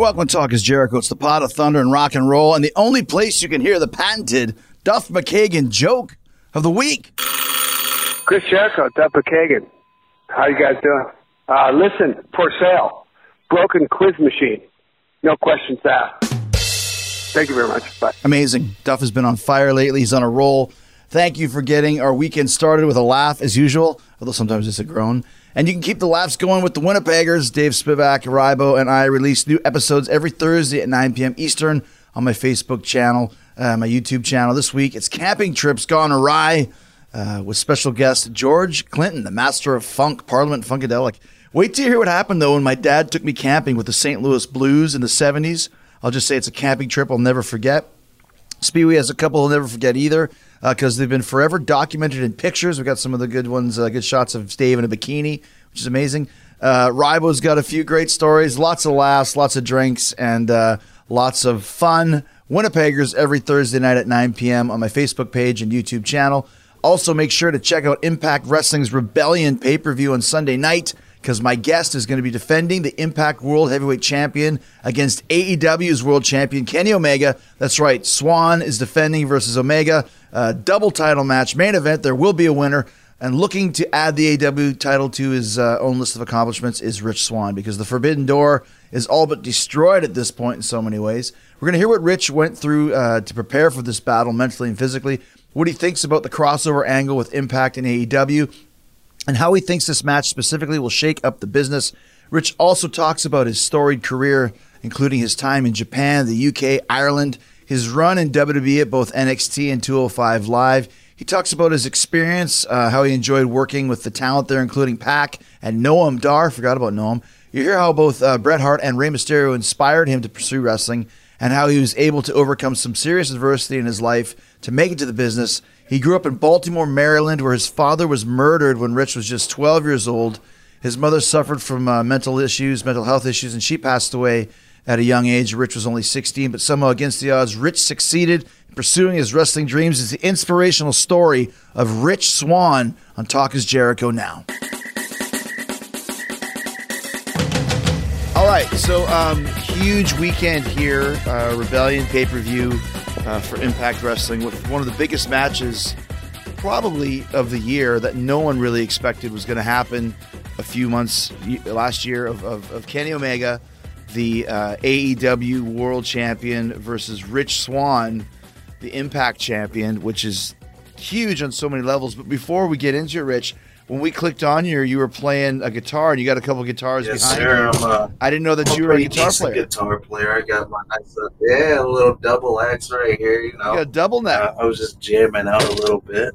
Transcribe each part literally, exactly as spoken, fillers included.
welcome to Talk is Jericho. It's the pot of thunder and rock and roll, and the only place you can hear the patented Duff McKagan joke of the week. Chris Jericho, Duff McKagan. How you guys doing? Uh, listen, for sale, broken quiz machine. No questions asked. Thank you very much. Bye. Amazing. Duff has been on fire lately. He's on a roll. Thank you for getting our weekend started with a laugh as usual, although sometimes it's a groan. And you can keep the laughs going with the Winnipeggers. Dave Spivak, Rybo, and I release new episodes every Thursday at nine p.m. Eastern on my Facebook channel, uh, my YouTube channel. This week, it's Camping Trips Gone Awry uh, with special guest George Clinton, the master of funk, Parliament Funkadelic. Wait till you hear what happened, though, when my dad took me camping with the Saint Louis Blues in the seventies. I'll just say it's a camping trip I'll never forget. Speewee has a couple I'll never forget either, because uh, they've been forever documented in pictures. We've got some of the good ones, uh, good shots of Dave in a bikini, which is amazing. Uh, Rybo's got a few great stories, lots of laughs, lots of drinks, and uh, lots of fun. Winnipeggers every Thursday night at nine p.m. on my Facebook page and YouTube channel. Also, make sure to check out Impact Wrestling's Rebellion pay-per-view on Sunday night, because my guest is going to be defending the Impact World Heavyweight Champion against A E W's World Champion, Kenny Omega. That's right, Swan is defending versus Omega. Uh, double title match, main event. There will be a winner. And looking to add the A E W title to his uh, own list of accomplishments is Rich Swann, because the Forbidden Door is all but destroyed at this point in so many ways. We're going to hear what Rich went through uh, to prepare for this battle mentally and physically, what he thinks about the crossover angle with Impact and A E W, and how he thinks this match specifically will shake up the business. Rich also talks about his storied career, including his time in Japan, the U K, Ireland, his run in W W E at both N X T and two oh five Live. He talks about his experience, uh, how he enjoyed working with the talent there, including Pac and Noam Dar. Forgot about Noam. You hear how both uh, Bret Hart and Rey Mysterio inspired him to pursue wrestling, and how he was able to overcome some serious adversity in his life to make it to the business. He grew up in Baltimore, Maryland, where his father was murdered when Rich was just twelve years old. His mother suffered from uh, mental issues, mental health issues, and she passed away at a young age. Rich was only sixteen, but somehow against the odds, Rich succeeded in pursuing his wrestling dreams. It's the inspirational story of Rich Swann on Talk is Jericho now. All right, so um, huge weekend here, uh, Rebellion pay-per-view uh, for Impact Wrestling with one of the biggest matches probably of the year that no one really expected was going to happen a few months last year of, of, of Kenny Omega, the uh, A E W World Champion, versus Rich Swann, the Impact Champion, which is huge on so many levels. But before we get into it, Rich, when we clicked on you, you were playing a guitar, and you got a couple guitars yes, behind sir. you. I'm, uh, I didn't know that I'm you were a guitar player. guitar player. I got my nice, uh, yeah, a little double axe right here. You know, You got a double neck. Uh, I was just jamming out a little bit.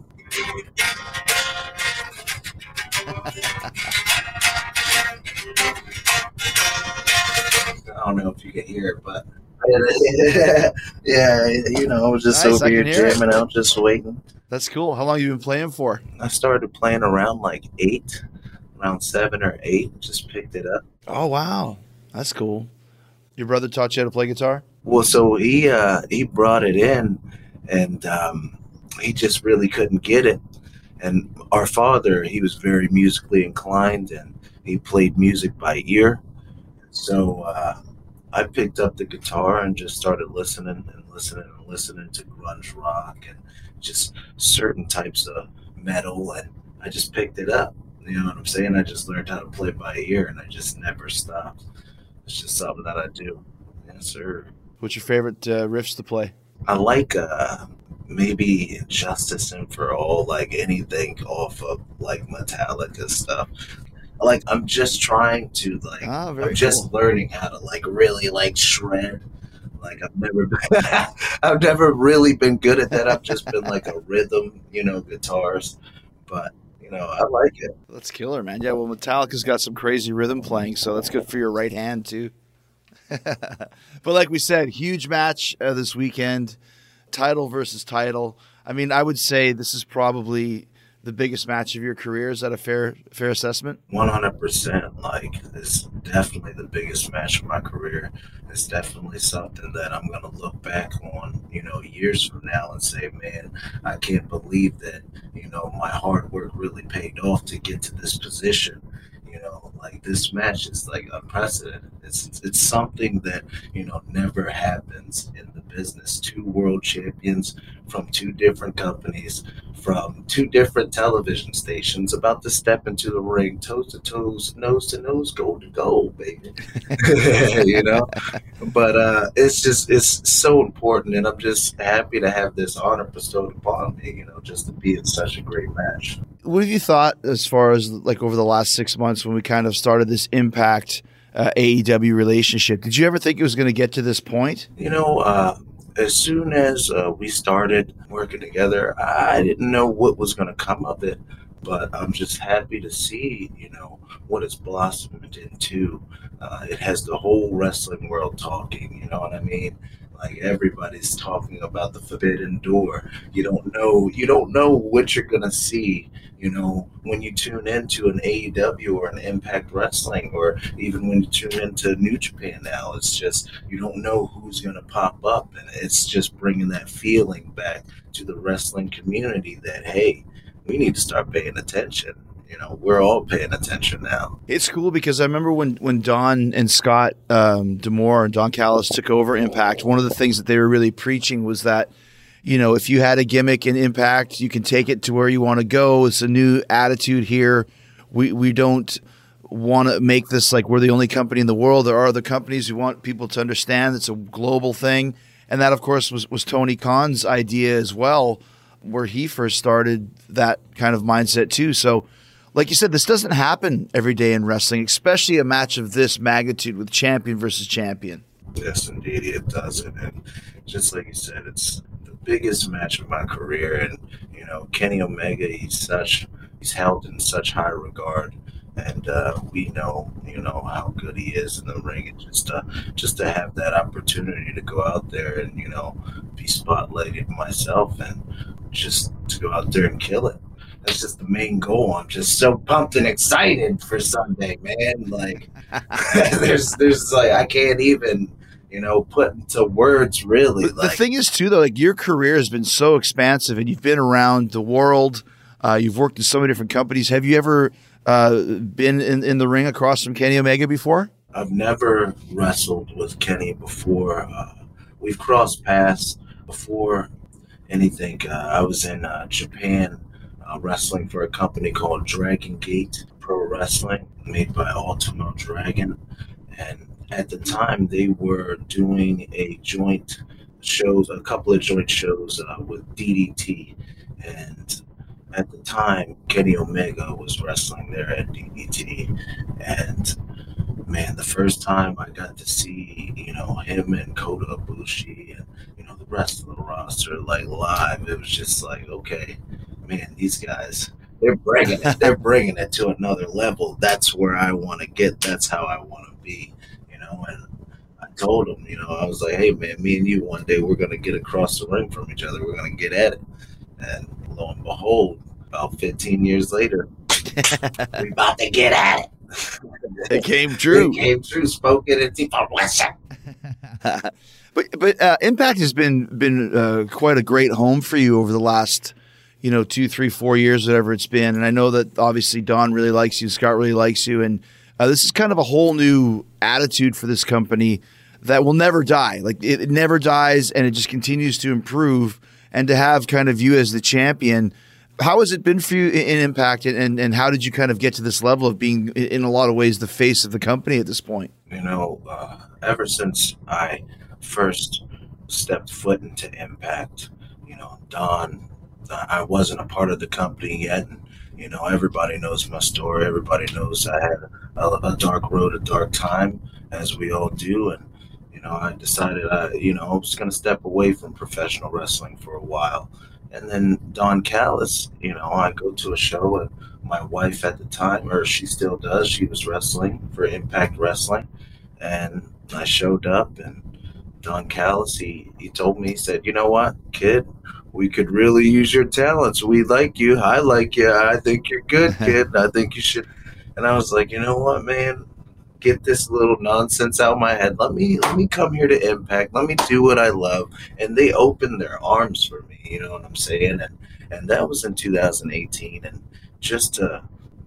I don't know if you can hear it, but yeah, you know, I was just Nice, over here jamming it. out, just waiting. That's cool. How long have you been playing for? I started playing around like eight, around seven or eight. Just picked it up. Oh, wow. That's cool. Your brother taught you how to play guitar? Well, so he uh, he brought it in, and um, he just really couldn't get it. And our father, he was very musically inclined, and he played music by ear. So uh, I picked up the guitar and just started listening and listening and listening to grunge rock and just certain types of metal, and I just picked it up. You know what I'm saying? I just learned how to play by ear, and I just never stopped. It's just something that I do. Yes, sir. What's your favorite uh, riffs to play? I like uh, maybe Justice and For All, like anything off of like Metallica stuff. Like I'm just trying to like ah, very I'm just cool. learning how to like really like shred. Like I've never been, I've never really been good at that. I've just been like a rhythm, you know, guitarist. But you know, I like it. That's killer, man. Yeah, well, Metallica's got some crazy rhythm playing, so that's good for your right hand too. But like we said, huge match uh, this weekend, title versus title. I mean, I would say this is probably the biggest match of your career. Is that a fair fair assessment? one hundred percent. Like, it's definitely the biggest match of my career. It's definitely something that I'm going to look back on, you know, years from now and say, man, I can't believe that, you know, my hard work really paid off to get to this position. You know, like this match is like unprecedented. It's it's something that, you know, never happens in the business. Two world champions from two different companies, from two different television stations, about to step into the ring, toes to toes, nose to nose, goal to goal, baby. You know, but uh, it's just it's so important, and I'm just happy to have this honor bestowed upon me. You know, just to be in such a great match. What have you thought as far as like over the last six months when we kind of started this Impact uh, A E W relationship? Did you ever think it was going to get to this point? You know, uh, as soon as uh, we started working together, I didn't know what was going to come of it, but I'm just happy to see, you know, what it's blossomed into. Uh, it has the whole wrestling world talking, you know what I mean? Like everybody's talking about the forbidden door. You don't know, you don't know what you're going to see, you know, when you tune into an A E W or an Impact Wrestling, or even when you tune into New Japan now. It's just, you don't know who's going to pop up, and it's just bringing that feeling back to the wrestling community that, hey, we need to start paying attention. You know, we're all paying attention now. It's cool because I remember when, when Don and Scott um, D'Amore and Don Callis took over Impact, one of the things that they were really preaching was that, you know, if you had a gimmick in Impact, you can take it to where you want to go. It's a new attitude here. We we don't want to make this like we're the only company in the world. There are other companies who want people to understand it's a global thing. And that, of course, was, was Tony Khan's idea as well, where he first started that kind of mindset too. So, like you said, this doesn't happen every day in wrestling, especially a match of this magnitude with champion versus champion. Yes, indeed, it doesn't. And just like you said, it's the biggest match of my career. And, you know, Kenny Omega, he's such, he's held in such high regard. And uh, we know, you know, how good he is in the ring. And just to, just to have that opportunity to go out there and, you know, be spotlighted myself and just to go out there and kill it. That's just the main goal. I'm just so pumped and excited for Sunday, man. Like, there's, there's like, I can't even, you know, put into words really. The, like, the thing is, too, though, like your career has been so expansive, and you've been around the world. Uh, you've worked in so many different companies. Have you ever uh, been in, in the ring across from Kenny Omega before? I've never wrestled with Kenny before. Uh, we've crossed paths before anything. Uh, I was in uh, Japan. Uh, wrestling for a company called Dragon Gate Pro Wrestling, made by Ultimo Dragon. And at the time, they were doing a joint shows, a couple of joint shows uh, with D D T. And at the time, Kenny Omega was wrestling there at D D T. And man, the first time I got to see, you know, him and Kota Ibushi and, you know, the rest of the roster, like, live, it was just like, okay, man, these guys, they're bringing it. They're bringing it to another level. That's where I want to get. That's how I want to be, you know. And I told them, you know, I was like, hey, man, me and you, one day we're going to get across the ring from each other. We're going to get at it. And lo and behold, about fifteen years later, we're about to get at it. It came true. It came true. Spoken in deep listen. But but uh, Impact has been been uh, quite a great home for you over the last, you know, two, three, four years, whatever it's been. And I know that obviously Don really likes you, Scott really likes you, and uh, this is kind of a whole new attitude for this company that will never die. Like it, it never dies, and it just continues to improve. And to have kind of you as the champion, how has it been for you in, in Impact, and, and how did you kind of get to this level of being, in a lot of ways, the face of the company at this point? You know, uh, ever since I first stepped foot into Impact, you know, Don, I wasn't a part of the company yet. And, you know, everybody knows my story. Everybody knows I had a, a dark road, a dark time, as we all do. And, you know, I decided, I, you know, I was going to step away from professional wrestling for a while. And then Don Callis, you know, I go to a show, and my wife at the time, or she still does, she was wrestling for Impact Wrestling. And I showed up, and Don Callis, he, he told me, he said, you know what, kid, we could really use your talents. We like you. I like you. I think you're good, kid. I think you should. And I was like, you know what, man? Get this little nonsense out of my head. Let me let me come here to Impact. Let me do what I love. And they opened their arms for me. You know what I'm saying? And and that was in two thousand eighteen. And just to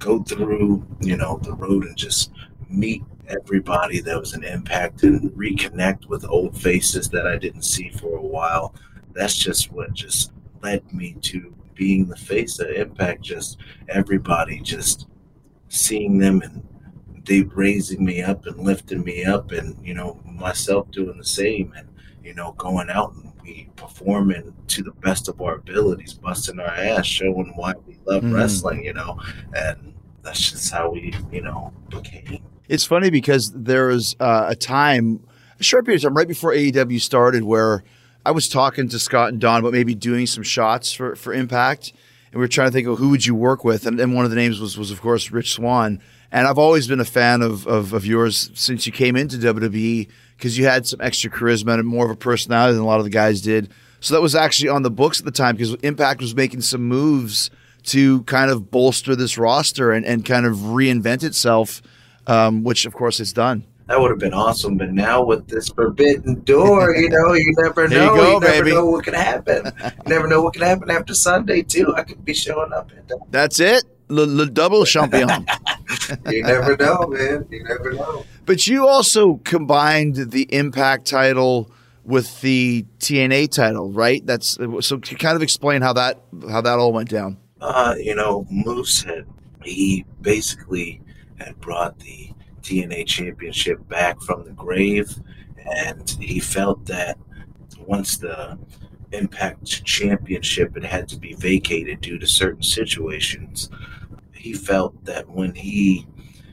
go through, you know, the road and just meet everybody that was an Impact and reconnect with old faces that I didn't see for a while. That's just what just led me to being the face of Impact. Just everybody, just seeing them and they raising me up and lifting me up, and you know, myself doing the same, and you know, going out and we performing to the best of our abilities, busting our ass, showing why we love Mm. wrestling, you know, and that's just how we, you know, became. It's funny because there was uh, a time, a short period of time right before A E W started, where I was talking to Scott and Don about maybe doing some shots for, for Impact. And we were trying to think of who would you work with. And, and one of the names was, was, of course, Rich Swann. And I've always been a fan of, of, of yours since you came into W W E, because you had some extra charisma and more of a personality than a lot of the guys did. So that was actually on the books at the time, because Impact was making some moves to kind of bolster this roster and, and kind of reinvent itself, um, which, of course, it's done. That would have been awesome, but now with this forbidden door, you know, you never There you know. go, You never baby. know what could happen. You never know what could happen after Sunday too. I could be showing up. And That's it. Le, le double champion. you never know, man. You never know. But you also combined the Impact title with the T N A title, right? That's so. Kind of explain how that how that all went down. Uh, you know, Moose had he basically had brought the T N A championship back from the grave, and he felt that once the Impact championship it had to be vacated due to certain situations, he felt that when he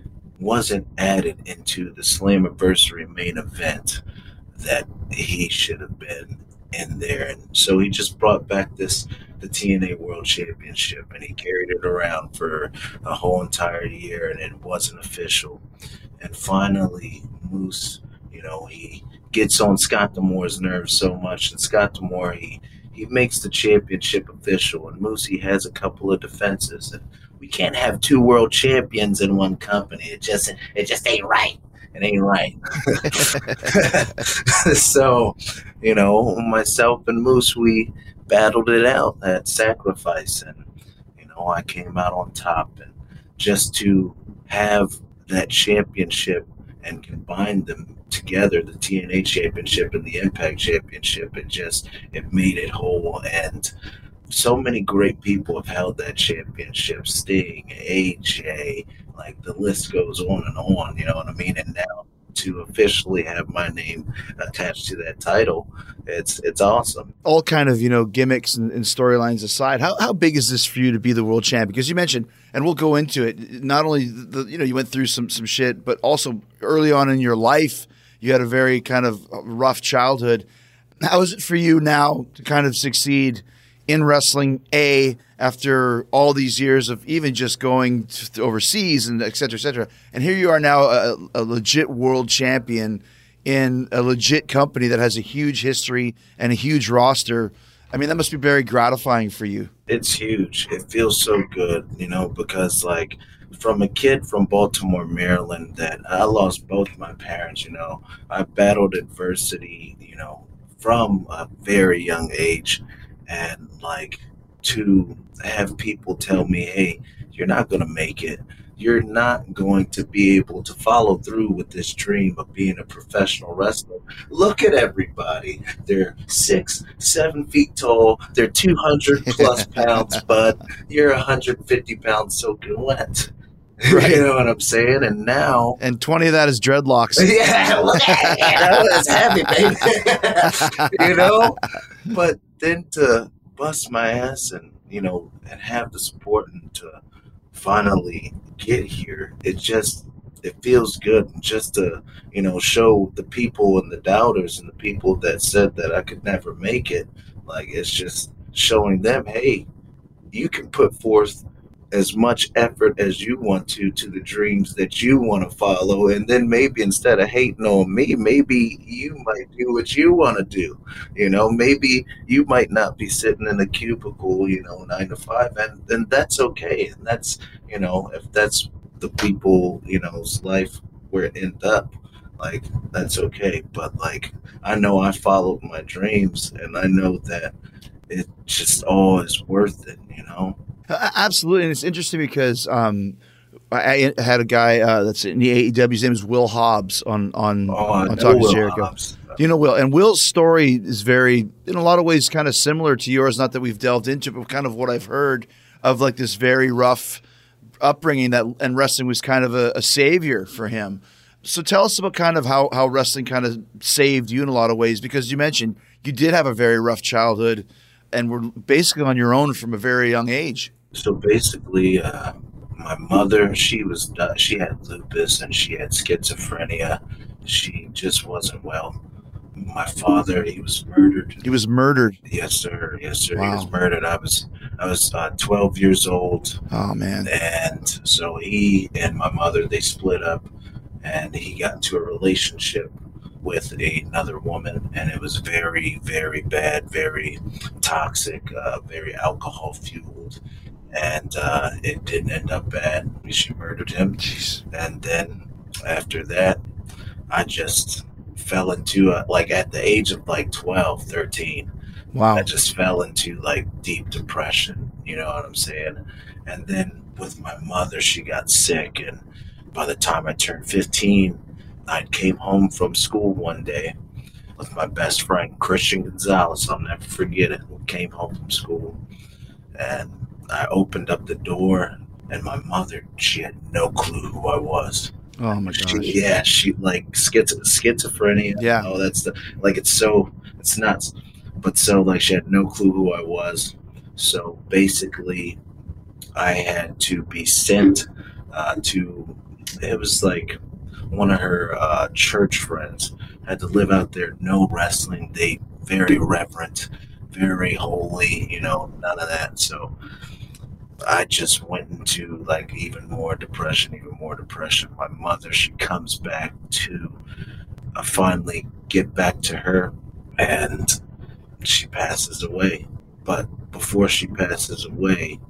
wasn't added into the Slammiversary main event, that he should have been in there. And so he just brought back this the T N A World Championship, and he carried it around for a whole entire year, and it wasn't official. And finally, Moose, you know, he gets on Scott D'Amore's nerves so much, and Scott D'Amore, he he makes the championship official, and Moose, he has a couple of defenses, and we can't have two world champions in one company. It just it just ain't right. It ain't right. So, you know, myself and Moose, we battled it out at Sacrifice, and you know, I came out on top. And just to have that championship and combine them together, the T N A championship and the Impact championship, it just it made it whole. And so many great people have held that championship. Sting, A J, like the list goes on and on, you know what I mean? And now to officially have my name attached to that title, it's it's awesome. All kind of, you know, gimmicks and, and storylines aside, how how big is this for you to be the world champ? Because you mentioned, and we'll go into it, not only the, you know, you went through some some shit, but also early on in your life, you had a very kind of rough childhood. How is it for you now to kind of succeed in wrestling, A, after all these years of even just going to overseas and et cetera, et cetera. And here you are now, a, a legit world champion in a legit company that has a huge history and a huge roster. I mean, that must be very gratifying for you. It's huge. It feels so good, you know, because like from a kid from Baltimore, Maryland, that I lost both my parents, you know, I battled adversity, you know, from a very young age. And like to have people tell me, hey, you're not going to make it. You're not going to be able to follow through with this dream of being a professional wrestler. Look at everybody. They're six, seven feet tall. They're two hundred plus pounds, but you're one hundred fifty pounds soaking wet. Right. You know what I'm saying? And now... And twenty of that is dreadlocks. Yeah, look at it. You know, it's heavy, baby. You know? But then to bust my ass and, you know, and have the support and to finally get here, it just, it feels good just to, you know, show the people and the doubters and the people that said that I could never make it. Like, it's just showing them, hey, you can put forth as much effort as you want to to the dreams that you want to follow, and then maybe instead of hating on me, maybe you might do what you want to do. You know, maybe you might not be sitting in a cubicle, you know, nine to five, and then that's okay. And that's, you know, if that's the people, you know's life where it ends up, like, that's okay. But like, I know I followed my dreams, and I know that it just all is worth it, you know. Absolutely. And it's interesting because um, I I had a guy uh, that's in the A E W. His name is Will Hobbs on on Oh, I on know Talking Will Jericho. Hobbs. Do you know Will? And Will's story is very, in a lot of ways, kind of similar to yours. Not that we've delved into, but kind of what I've heard of like this very rough upbringing that, and wrestling was kind of a, a savior for him. So tell us about kind of how how wrestling kind of saved you in a lot of ways, because you mentioned you did have a very rough childhood and were basically on your own from a very young age. So basically, uh, my mother, she was uh, she had lupus and she had schizophrenia. She just wasn't well. My father, he was murdered. He was murdered. Yes, sir. Yes, sir. Wow. He was murdered. I was I was uh, twelve years old, Oh man. and so he and my mother, they split up, and he got into a relationship with another woman, and it was very, very bad, very toxic, uh, very alcohol fueled, and uh, it didn't end up bad. She murdered him, Jeez. and then after that, I just fell into a, like at the age of like twelve, thirteen, Wow. I just fell into like deep depression, you know what I'm saying? And then with my mother, she got sick, and by the time I turned fifteen, I came home from school one day with my best friend, Christian Gonzalez. I'll never forget it. We came home from school, and I opened up the door, and my mother, she had no clue who I was. Oh my gosh. She, yeah, she like schizo- schizophrenia. Yeah. Oh, that's the like it's so it's nuts. But so like she had no clue who I was. So basically, I had to be sent uh, to. It was like one of her uh, church friends had to live out there. No wrestling. They very reverent, very holy. You know, none of that. So I just went into like even more depression, even more depression. My mother, she comes back to, I finally get back to her, and she passes away. But before she passes away,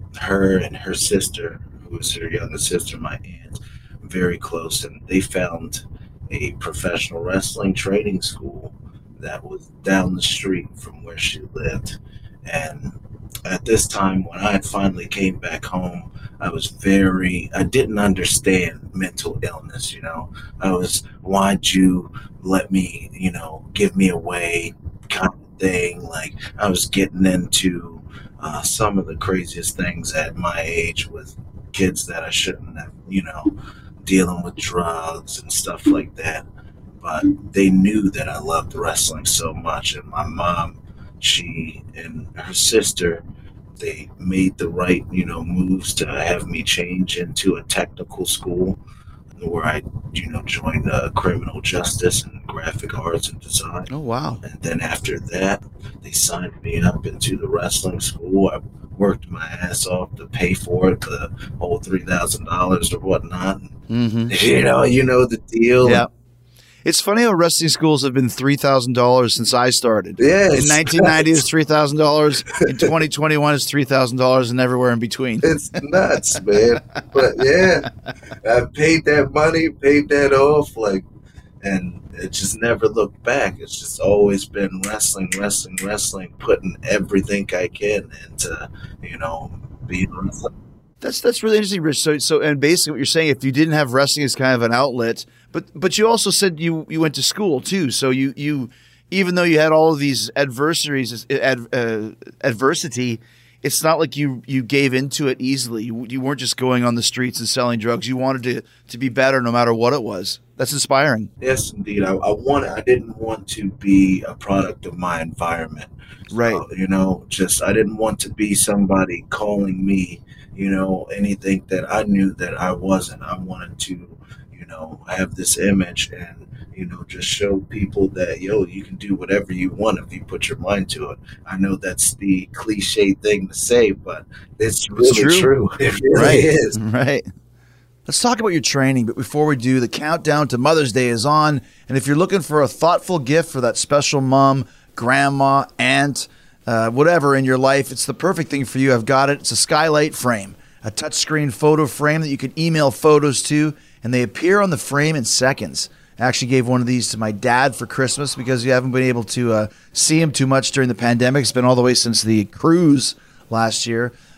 her and her sister, who was her younger sister, my aunt, very close, and they found a professional wrestling training school that was down the street from where she lived. And at this time, when I finally came back home, I was very, I didn't understand mental illness, you know. I was, why'd you let me, you know, give me away kind of thing. Like, I was getting into uh, some of the craziest things at my age with kids that I shouldn't have, you know, dealing with drugs and stuff like that. But they knew that I loved wrestling so much. And my mom, she and her sister, they made the right, you know, moves to have me change into a technical school where I, you know, joined uh, criminal justice and graphic arts and design. Oh wow. And then after that, they signed me up into the wrestling school. I worked my ass off to pay for it, the whole three thousand dollars or whatnot. Mm-hmm. You know, you know the deal. Yeah. It's funny how wrestling schools have been three thousand dollars since I started. Yes. In nineteen ninety, it was three thousand dollars. In twenty twenty-one, it's three thousand dollars and everywhere in between. It's nuts, man. But yeah, I paid that money, paid that off, like, and it just never looked back. It's just always been wrestling, wrestling, wrestling, putting everything I can into, you know, being wrestling. That's that's really interesting, Rich. So, so and basically, what you're saying, if you didn't have wrestling as kind of an outlet, but but you also said you you went to school too. So you you even though you had all of these adversaries, ad, uh, adversity, it's not like you you gave into it easily. You, you weren't just going on the streets and selling drugs. You wanted to to be better, no matter what it was. That's inspiring. Yes, indeed. I, I wanted. I didn't want to be a product of my environment. Right. Uh, you know, just I didn't want to be somebody calling me, you know, anything that I knew that I wasn't. I wanted to, you know, have this image and, you know, just show people that, yo, you can do whatever you want if you put your mind to it. I know that's the cliche thing to say, but it's really true. true. It really Right. is. Right. Let's talk about your training, but before we do, the countdown to Mother's Day is on, and if you're looking for a thoughtful gift for that special mom, grandma, aunt, uh, whatever in your life, it's the perfect thing for you. I've got it. It's a Skylight frame, a touchscreen photo frame that you can email photos to, and they appear on the frame in seconds. I actually gave one of these to my dad for Christmas because you haven't been able to uh, see him too much during the pandemic. It's been all the way since the cruise last year.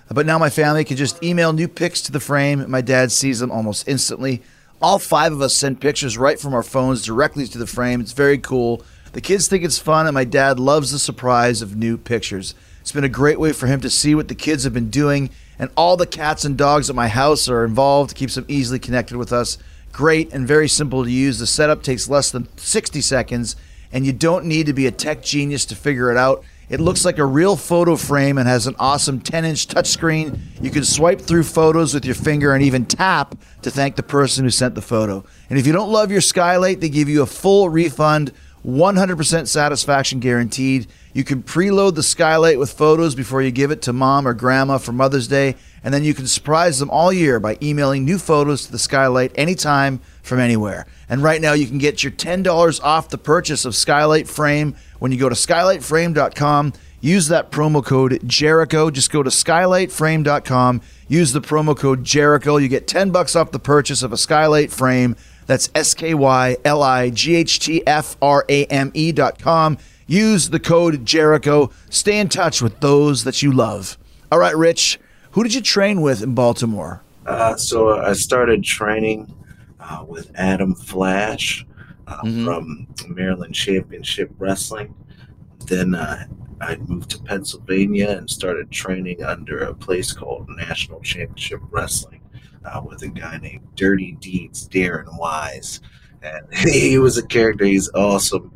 But now my family can just email new pics to the frame. My dad sees them almost instantly. All five of us send pictures right from our phones directly to the frame. It's very cool. The kids think it's fun, and my dad loves the surprise of new pictures. It's been a great way for him to see what the kids have been doing, and all the cats and dogs at my house are involved. It keeps them easily connected with us. Great and very simple to use. The setup takes less than sixty seconds, and you don't need to be a tech genius to figure it out. It looks like a real photo frame and has an awesome ten-inch touchscreen. You can swipe through photos with your finger and even tap to thank the person who sent the photo. And if you don't love your skylight, they give you a full refund, one hundred percent satisfaction guaranteed. You can preload the skylight with photos before you give it to mom or grandma for Mother's Day, and then you can surprise them all year by emailing new photos to the skylight anytime from anywhere. And right now you can get your ten dollars off the purchase of Skylight Frame when you go to skylight frame dot com. Use that promo code Jericho. Just go to skylight frame dot com. Use the promo code Jericho. You get ten bucks off the purchase of a Skylight Frame. That's S K Y L I G H T F R A M E dot com. Use the code Jericho. Stay in touch with those that you love. All right, Rich, who did you train with in Baltimore? Uh, so I started training uh, with Adam Flash uh, Mm-hmm. from Maryland Championship Wrestling. Then uh, I moved to Pennsylvania and started training under a place called National Championship Wrestling uh, with a guy named Dirty Deeds Darren Wise. And he was a character. He's awesome.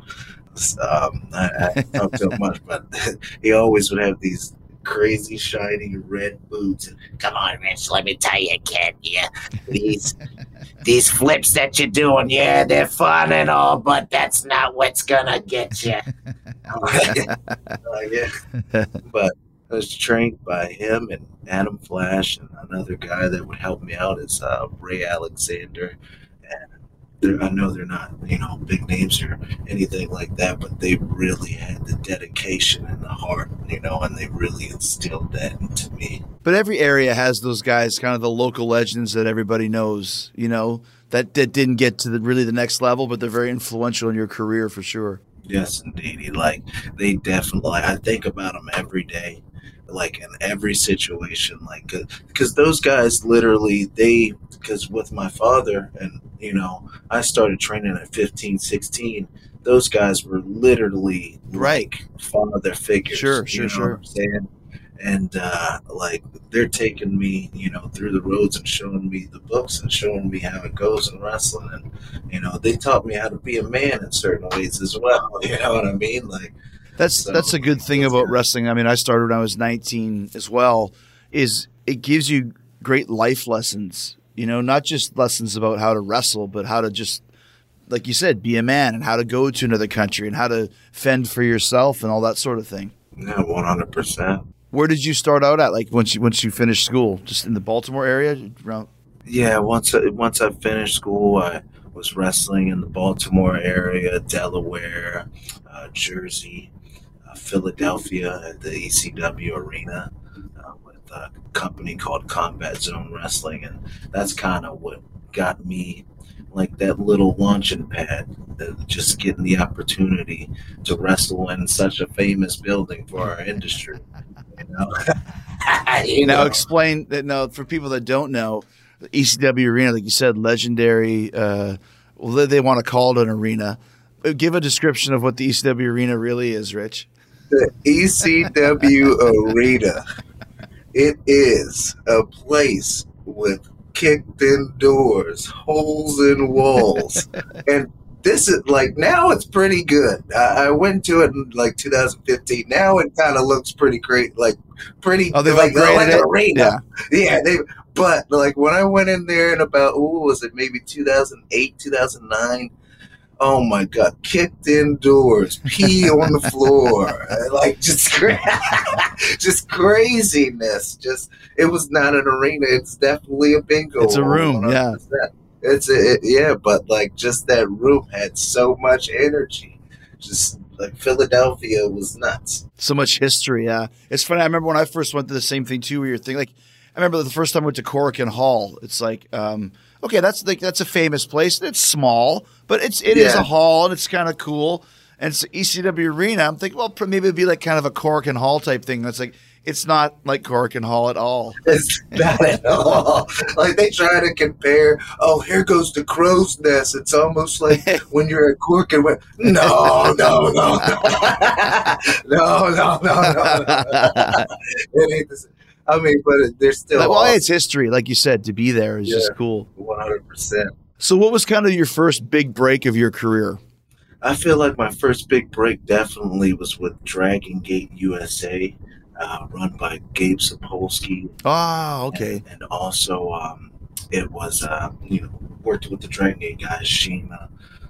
Um, I, I don't talk so much, but he always would have these crazy shiny red boots. And, Come on, Rich, let me tell you, kid. Yeah, these these flips that you're doing, yeah, they're fun and all, but that's not what's gonna get you. uh, yeah. But I was trained by him and Adam Flash, and another guy that would help me out is uh, Ray Alexander. And they're- I know they're not, you know, big names or anything like that, but they really had the dedication and the heart, you know, and they really instilled that into me. But every area has those guys, kind of the local legends that everybody knows, you know, that, that didn't get to the, really the next level, but they're very influential in your career for sure. Yes, indeed. Like, they definitely, I think about them every day, like in every situation, like, because those guys literally, they, because with my father, and, you know, I started training at fifteen, sixteen, those guys were literally Right. like father figures. Sure, you sure, know sure. what I'm saying? And, uh, like, they're taking me, you know, through the roads and showing me the books and showing me how it goes in wrestling. And, you know, they taught me how to be a man in certain ways as well. You know what I mean? Like, That's So, that's a good thing that's about good. wrestling. I mean, I started when I was nineteen as well. Is it gives you great life lessons. You know, not just lessons about how to wrestle, but how to just, like you said, be a man and how to go to another country and how to fend for yourself and all that sort of thing. yeah, one hundred percent. Where did you start out at? Like once you once you finished school, just in the Baltimore area? Around, Yeah, once I, once I finished school, I was wrestling in the Baltimore area, Delaware, uh, Jersey, uh, Philadelphia at the E C W arena uh, with a company called Combat Zone Wrestling, and that's kind of what got me like that little launching pad, uh, just getting the opportunity to wrestle in such a famous building for our industry. You know, You now know, explain that. Now for people that don't know, the E C W arena, like you said, legendary. Uh, well, they, they want to call it an arena. Uh, Give a description of what the E C W arena really is, Rich. the E C W arena. It is a place with kicked in doors, holes in walls, and this is like now it's pretty good. I, I went to it in like two thousand fifteen. Now it kind of looks pretty great, like pretty. Oh, they've like, upgraded like it? an arena. Yeah. Yeah, they. But like when I went in there in about, oh, was it maybe two thousand eight, two thousand nine? Oh my God! Kicked in doors, pee on the floor, like just, cra- just craziness. Just it was not an arena. It's definitely a bingo. It's a hall, room, yeah. one hundred percent. It's a, it, yeah, but like just that room had so much energy. Just like Philadelphia was nuts. So much history, yeah. It's funny. I remember when I first went to the same thing too, where you're thinking, like, I remember the first time I went to Corrigan Hall. It's like, um, okay, that's like that's a famous place. It's small, but it's it is Yeah. a hall and it's kind of cool. And so E C W Arena, I'm thinking, well, maybe it'd be like kind of a Corkin Hall type thing. That's like, it's not like Corkin Hall at all. It's not at all. Like they try to compare. Oh, here goes the crow's nest. It's almost like when you're at Cork and went. No, no, no, no, no, no, no, no. It ain't the same. I mean, but there's still. Like, well, awesome. It's history, like you said. To be there is Yeah, just cool. One hundred percent. So, what was kind of your first big break of your career? I feel like my first big break definitely was with Dragon Gate U S A. Uh, run by Gabe Sapolsky. Oh, okay. And, and also, um, it was, uh, you know, worked with the Dragon Gate guys, Shima,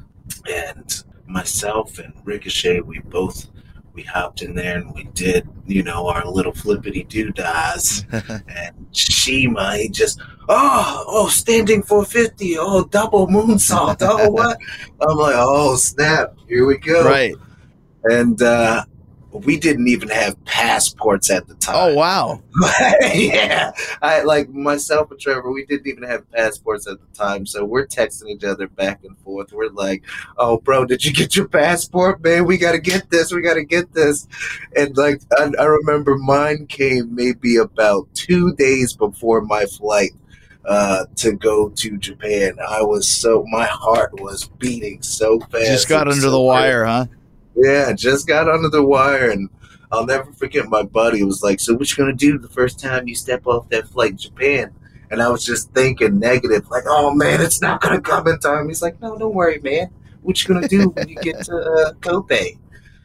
and myself and Ricochet. We both, we hopped in there and we did, you know, our little flippity doo-dahs. And Shima, he just, oh, oh, standing four fifty, oh, double moonsault, oh, what? I'm like, oh, snap, here we go. Right. And, uh, we didn't even have passports at the time. Oh, wow. Yeah. I like myself and Trevor, we didn't even have passports at the time. So we're texting each other back and forth. We're like, oh, bro, did you get your passport, man? We got to get this. We got to get this. And like, I, I remember mine came maybe about two days before my flight uh, to go to Japan. I was so, my heart was beating so fast. Just got under so the wire, crazy. huh? Yeah, just got under the wire, and I'll never forget my buddy was like, so what you going to do the first time you step off that flight to Japan? And I was just thinking negative, like, oh, man, it's not going to come in time. He's like, no, don't worry, man. What you going to do when you get to uh, Kobe?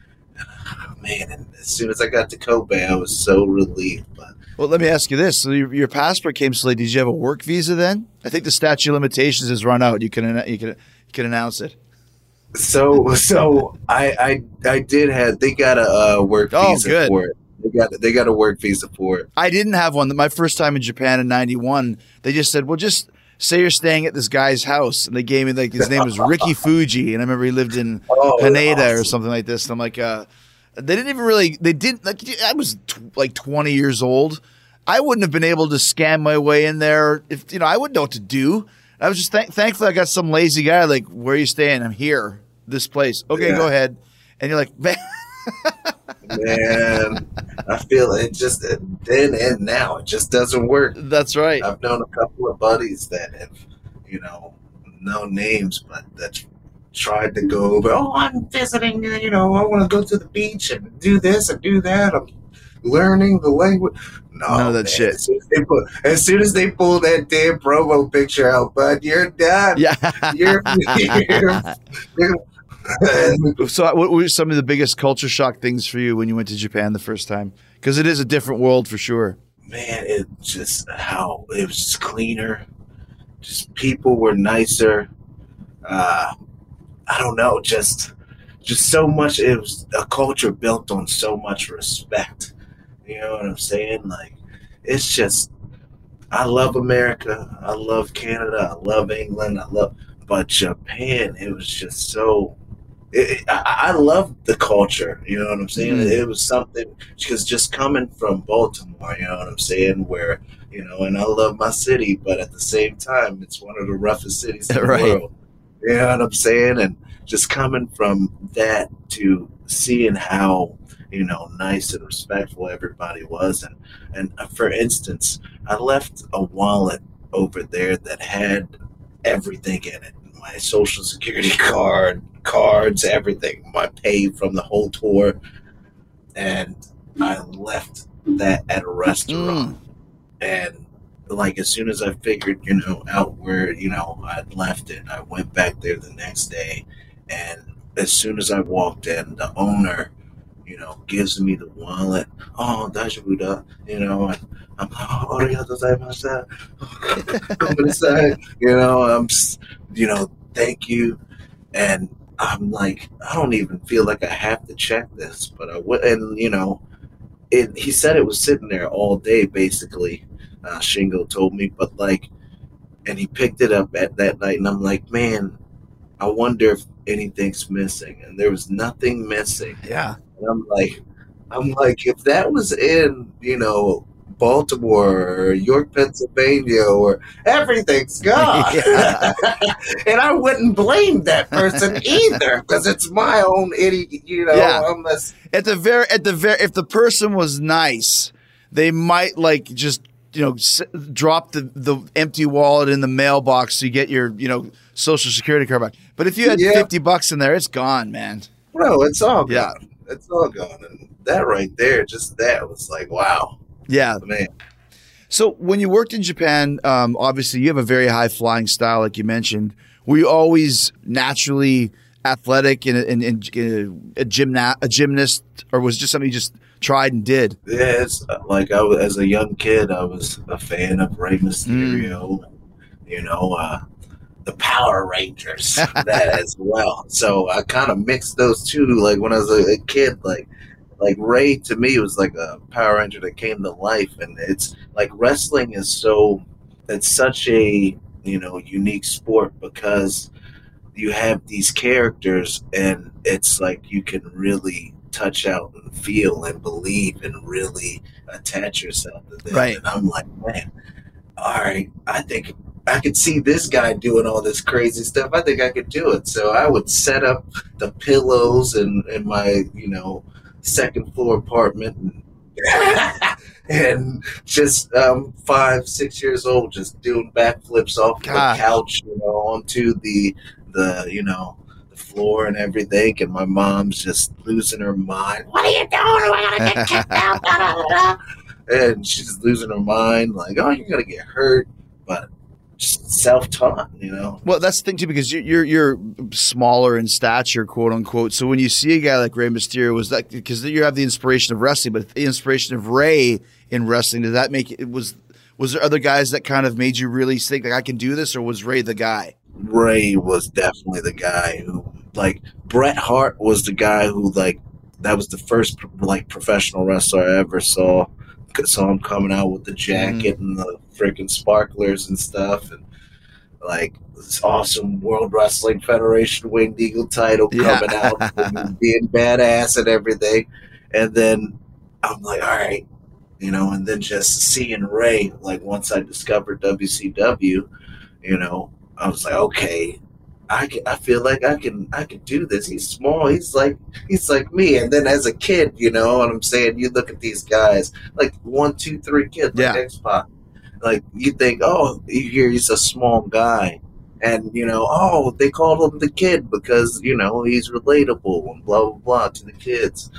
Oh, man, and as soon as I got to Kobe, I was so relieved. But Well, let me ask you this. So your, your passport came so late. Did you have a work visa then? I think the statute of limitations has run out. You can you can, you can announce it. So, so I, I, I did have. They got a uh, work Oh, visa good. for it. They got, they got a work visa for it. I didn't have one. My first time in Japan in ninety-one, they just said, well, just say you're staying at this guy's house. And they gave me, like, his name was Ricky Fuji. And I remember he lived in Oh, Haneda or awesome. something like this. And I'm like, uh, they didn't even really, they didn't, like, I was t- like twenty years old. I wouldn't have been able to scan my way in there. If, you know, I wouldn't know what to do. I was just th- thankful I got some lazy guy like, where are you staying? I'm here, this place. Okay, Yeah. go ahead. And you're like, man. Man, I feel it just then and now. It just doesn't work. That's right. I've known a couple of buddies that have, you know, no names, but that tried to go over. Oh, I'm visiting. You know, I want to go to the beach and do this and do that. I'm learning the language. No, None of that man. shit. As soon as, they pull, as soon as they pull that damn promo picture out, bud, you're done. Yeah. You're, you're, you're So, what were some of the biggest culture shock things for you when you went to Japan the first time? Because it is a different world for sure. Man, it just how it was just cleaner. Just people were nicer. Uh, I don't know, just just so much. It was a culture built on so much respect. You know what I'm saying? Like, it's just. I love America. I love Canada. I love England. I love, but Japan. It was just so. It, I, I love the culture, you know what I'm saying? Mm. It was something, because just coming from Baltimore, you know what I'm saying, where, you know, and I love my city, but at the same time, it's one of the roughest cities in Right. the world. You know what I'm saying? And just coming from that to seeing how, you know, nice and respectful everybody was. And, and for instance, I left a wallet over there that had everything in it. My social security card, cards, everything, my pay from the whole tour. And I left that at a restaurant. And like, as soon as I figured, you know, out where, you know, I'd left it, I went back there the next day. And as soon as I walked in, the owner, you know, gives me the wallet. Oh, daijoubu, you know, and I'm like, oh, arigatou gozaimasu. Come inside, you know, I'm, you know, thank you. And I'm like, I don't even feel like I have to check this, but I would, and you know, it. He said it was sitting there all day, basically. Uh, Shingo told me, but like, and he picked it up at that night, and I'm like, man, I wonder if anything's missing, and there was nothing missing. Yeah. And I'm like, I'm like, if that was in, you know, Baltimore or York, Pennsylvania, or everything's gone. Yeah. And I wouldn't blame that person either because it's my own idiot, you know. Yeah. I'm a, At the very, at the very, if the person was nice, they might like just, you know, s- drop the, the empty wallet in the mailbox so you get your, you know, social security card back. But if you had Yeah. fifty bucks in there, it's gone, man. bro, it's all gone. Yeah. It's all gone. And that right there, just that was like, wow, Yeah. man. So when you worked in Japan, um, obviously you have a very high flying style, like you mentioned. Were you always naturally athletic and, and, and a, gymna- a gymnast, or was it just something you just tried and did? Yeah, it's uh, like I was, as a young kid, I was a fan of Rey Mysterio, you know, uh, the Power Rangers, that as well. So I kind of mixed those two. Like when I was a, a kid, like like Ray to me was like a Power Ranger that came to life, and it's like wrestling is so it's such a you know unique sport because you have these characters, and it's like you can really touch out and feel and believe and really attach yourself to them. Right. And I'm like, man, all right, I think I could see this guy doing all this crazy stuff. I think I could do it. So I would set up the pillows in, in my, you know, second floor apartment and, and just um, five, six years old, just doing backflips off Gosh. the couch, you know, onto the, the, you know, the floor and everything. And my mom's just losing her mind. What are you doing? We're gonna get kicked out. Da, da, da, da. And she's losing her mind. Like, oh, you're going to get hurt. But just self-taught, you know. Well, that's the thing too, because you're, you're you're smaller in stature, quote unquote. So when you see a guy like Rey Mysterio, was that because you have the inspiration of wrestling, but the inspiration of Rey in wrestling, did that make it was was there other guys that kind of made you really think like I can do this, or was Rey the guy? Ray was definitely the guy who, like, Bret Hart was the guy who, like, that was the first like professional wrestler I ever saw. Saw him coming out with the jacket mm. and the freaking sparklers and stuff, and like this awesome World Wrestling Federation Winged Eagle title Yeah. coming out, and being badass and everything. And then I'm like, all right, you know. And then just seeing Ray, like once I discovered W C W, you know, I was like, okay, I can, I feel like I can I can do this. He's small. He's like he's like me. And then as a kid, you know what I'm saying? You look at these guys, like one, two, three kids, like Yeah. X-Pac. Like you think, oh, you hear he's a small guy, and you know, oh, they called him the kid because you know he's relatable and blah blah blah to the kids.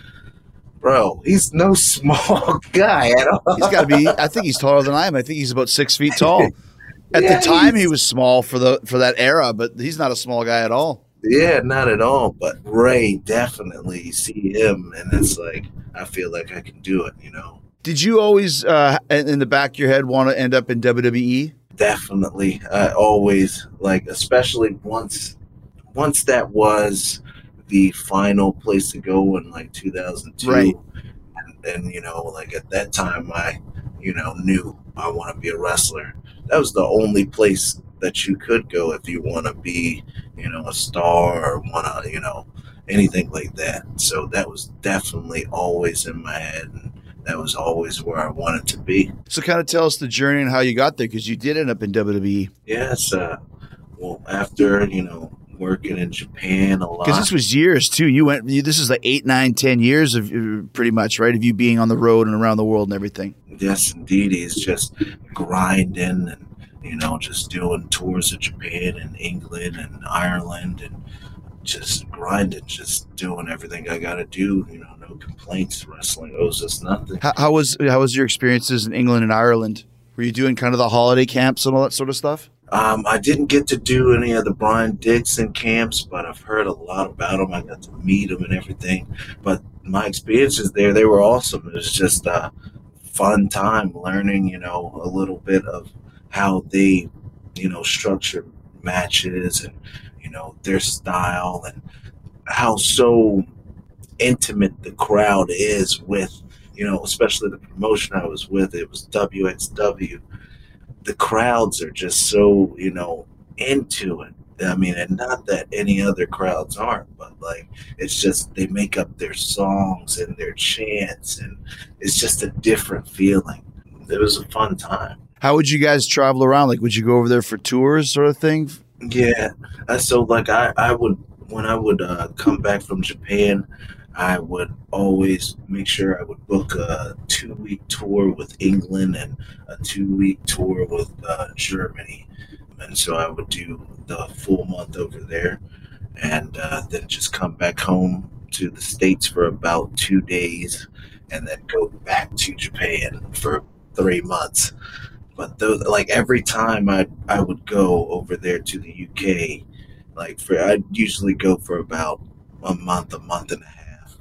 Bro, he's no small guy at all. He's got to be. I think he's taller than I am. I think he's about six feet tall. At Yeah, the time, he's- he was small for the for that era, but he's not a small guy at all. Yeah, not at all. But Ray, definitely see him, and it's like I feel like I can do it. You know, Did you always, uh, in in the back of your head, want to end up in W W E? definitely. I always like, especially once, once that was the final place to go in like two thousand two, Right. and, and you know, like at that time, I, you know, knew I want to be a wrestler. That was the only place that you could go if you want to be, you know, a star or want to, you know, anything like that. So that was definitely always in my head, and that was always where I wanted to be. So, kind of tell us the journey and how you got there, because you did end up in W W E. Yes, uh, well, after, you know, working in Japan a lot. Because this was years too. You went. You, this is like eight, nine, ten years of uh, pretty much, right? Of you being on the road and around the world and everything. Yes, indeed. He's just grinding and, you know, just doing tours of Japan and England and Ireland and just grinding, just doing everything I got to do. You know, no complaints. Wrestling owes us nothing. How, how was how was your experiences in England and Ireland? Were you doing kind of the holiday camps and all that sort of stuff? Um, I didn't get to do any of the Brian Dixon camps, but I've heard a lot about him. I got to meet him and everything. But my experiences there, they were awesome. It was just a fun time learning, you know, a little bit of how they, you know, structure matches and, you know, their style and how so intimate the crowd is with, you know, especially the promotion I was with. It was W X W. The crowds are just so, you know, into it. I mean, and not that any other crowds aren't, but like, it's just, they make up their songs and their chants, and it's just a different feeling. it was a fun time. How would you guys travel around? Like, would you go over there for tours, sort of thing? Yeah. Uh, so like I, I would when I would uh, come back from Japan, I would always make sure I would book a two week tour with England and a two week tour with uh, Germany, and so I would do the full month over there, and uh, then just come back home to the States for about two days, and then go back to Japan for three months. But those, like every time I I would go over there to the U K, like for I'd usually go for about a month, a month and a half.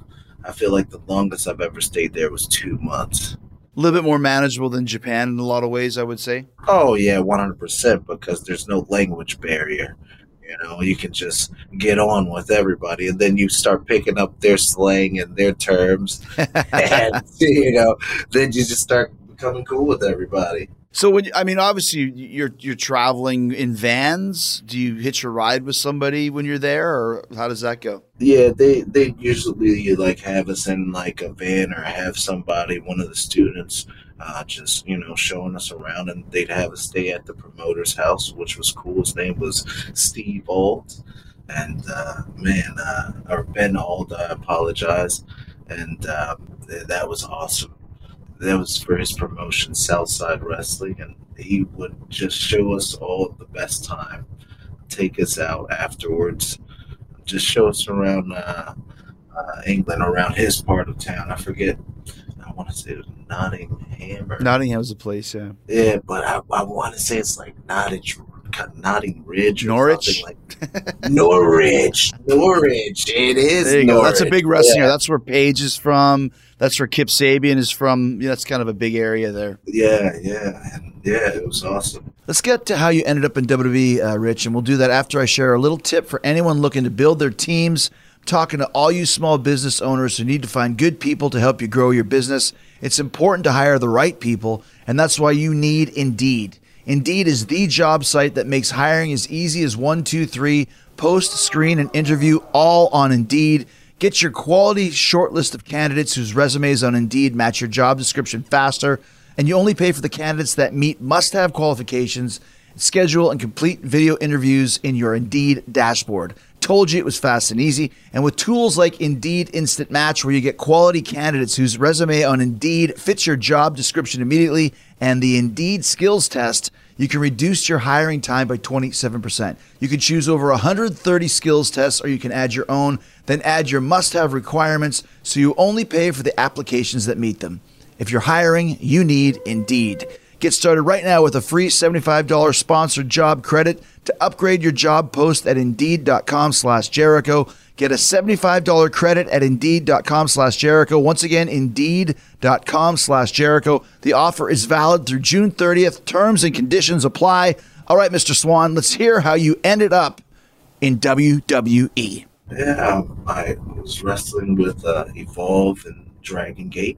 I feel like the longest I've ever stayed there was two months. A little bit more manageable than Japan in a lot of ways, I would say. Oh yeah, one hundred percent, because there's no language barrier. You know, you can just get on with everybody, and then you start picking up their slang and their terms, and you know, then you just start becoming cool with everybody. So when I mean, obviously you're you're traveling in vans. Do you hitch a ride with somebody when you're there, or how does that go? Yeah, they they usually like have us in like a van, or have somebody, one of the students, uh, just you know showing us around, and they'd have us stay at the promoter's house, which was cool. His name was Steve Auld, and uh, man, uh, or Ben Auld, I apologize, and um, th- that was awesome. That was for his promotion, Southside Wrestling, and he would just show us all the best time, take us out afterwards, just show us around uh, uh, England, around his part of town. I forget, I want to say it was Nottingham. Or, Nottingham's a place, yeah. yeah, but I, I want to say it's like Nottingham, Notting Ridge, or Norwich, something like Norwich, Norwich. It is. There you Norwich. go. That's a big wrestling. Yeah. That's where Paige is from. That's where Kip Sabian is from. Yeah, that's kind of a big area there. Yeah, yeah, and yeah. It was awesome. Let's get to how you ended up in W W E, uh, Rich, and we'll do that after I share a little tip for anyone looking to build their teams. I'm talking to all you small business owners who need to find good people to help you grow your business. It's important to hire the right people, and that's why you need Indeed. Indeed is the job site that makes hiring as easy as one, two, three, post, screen, and interview all on Indeed. Get your quality short list of candidates whose resumes on Indeed match your job description faster, and you only pay for the candidates that meet must-have qualifications. Schedule and complete video interviews in your Indeed dashboard. Told you it was fast and easy. And with tools like Indeed Instant Match, where you get quality candidates whose resume on Indeed fits your job description immediately, and the Indeed Skills Test, you can reduce your hiring time by twenty-seven percent. You can choose over one hundred thirty skills tests, or you can add your own, then add your must-have requirements, so you only pay for the applications that meet them. If you're hiring, you need Indeed. Get started right now with a free seventy-five dollars sponsored job credit to upgrade your job post at Indeed.com slash Jericho. Get a seventy-five dollars credit at Indeed.com slash Jericho. Once again, Indeed.com slash Jericho. The offer is valid through June thirtieth. Terms and conditions apply. All right, Mister Swan, let's hear how you ended up in W W E. Yeah, I was wrestling with uh, Evolve and Dragon Gate,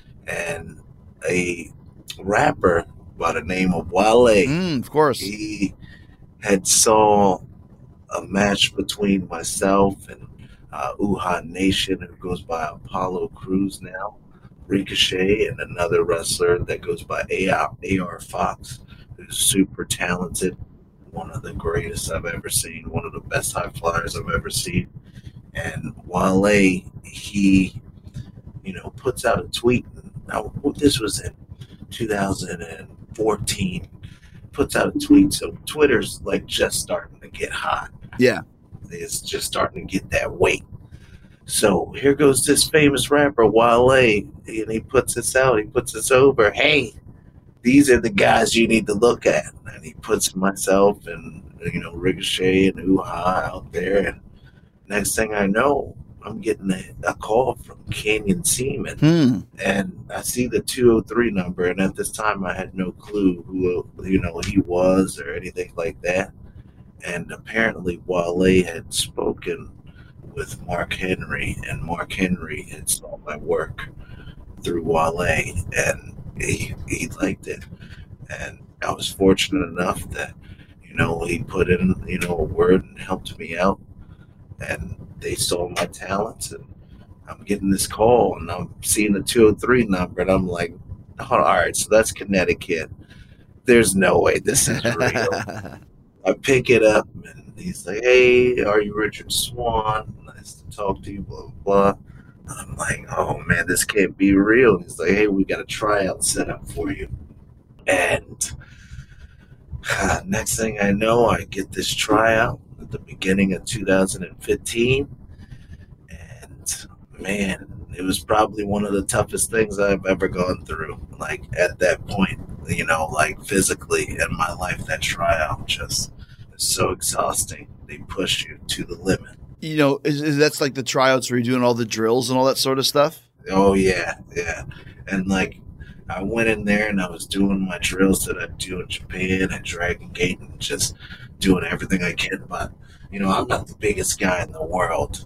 and a rapper by the name of Wale. Mm, of course. He had saw a match between myself and uh, Uha Nation, who goes by Apollo Crews now, Ricochet, and another wrestler that goes by A R Fox, who's super talented, one of the greatest I've ever seen, one of the best high flyers I've ever seen. And Wale, he, you know, puts out a tweet. Now, this was in two thousand fourteen. Puts out a tweet, so Twitter's like just starting to get hot. Yeah. It's just starting to get that weight. So here goes this famous rapper, Wale, and he puts this out. He puts this over. Hey, these are the guys you need to look at. And he puts myself and, you know, Ricochet and Uha out there. And next thing I know, I'm getting a, a call from Canyon Seaman. Hmm. And I see the two oh three number. And at this time, I had no clue who, you know, he was or anything like that. And apparently Wale had spoken with Mark Henry, and Mark Henry had saw my work through Wale, and he, he liked it. And I was fortunate enough that, you know, he put in, you know, a word and helped me out. And they saw my talents, and I'm getting this call, and I'm seeing the two oh three number, and I'm like, hold on, all right, so that's Connecticut. There's no way this is real. I pick it up, and he's like, hey, are you Richard Swan? Nice to talk to you, blah, blah, blah. I'm like, oh, man, this can't be real. And he's like, hey, we got a tryout set up for you. And uh, next thing I know, I get this tryout at the beginning of two thousand fifteen. And, man, it was probably one of the toughest things I've ever gone through. Like, at that point, you know, like physically in my life, that tryout just is so exhausting. They push you to the limit. You know, is, is that's like the tryouts where you're doing all the drills and all that sort of stuff? Oh, yeah, yeah. And, like, I went in there and I was doing my drills that I do in Japan and Dragon Gate and just doing everything I can. But, you know, I'm not the biggest guy in the world.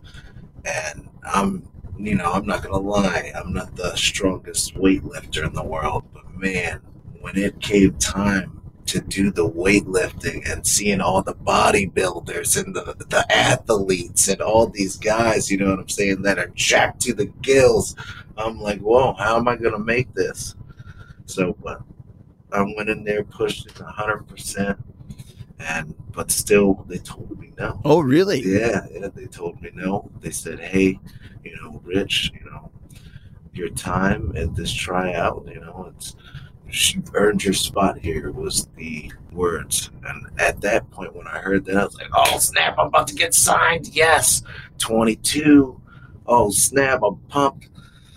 And I'm, you know, I'm not going to lie. I'm not the strongest weightlifter in the world. But, man, when it came time to do the weightlifting and seeing all the bodybuilders and the, the athletes and all these guys, you know what I'm saying, that are jacked to the gills, I'm like, whoa, how am I going to make this? So but I went in there, pushed it one hundred percent, and but still they told me no. Oh, really? Yeah, yeah, they told me no. They said, hey, you know, Rich, you know, your time at this tryout, you know, it's you've earned your spot here was the words. And at that point when I heard that, I was like, oh snap, I'm about to get signed. Yes. twenty-two. Oh snap, I'm pumped.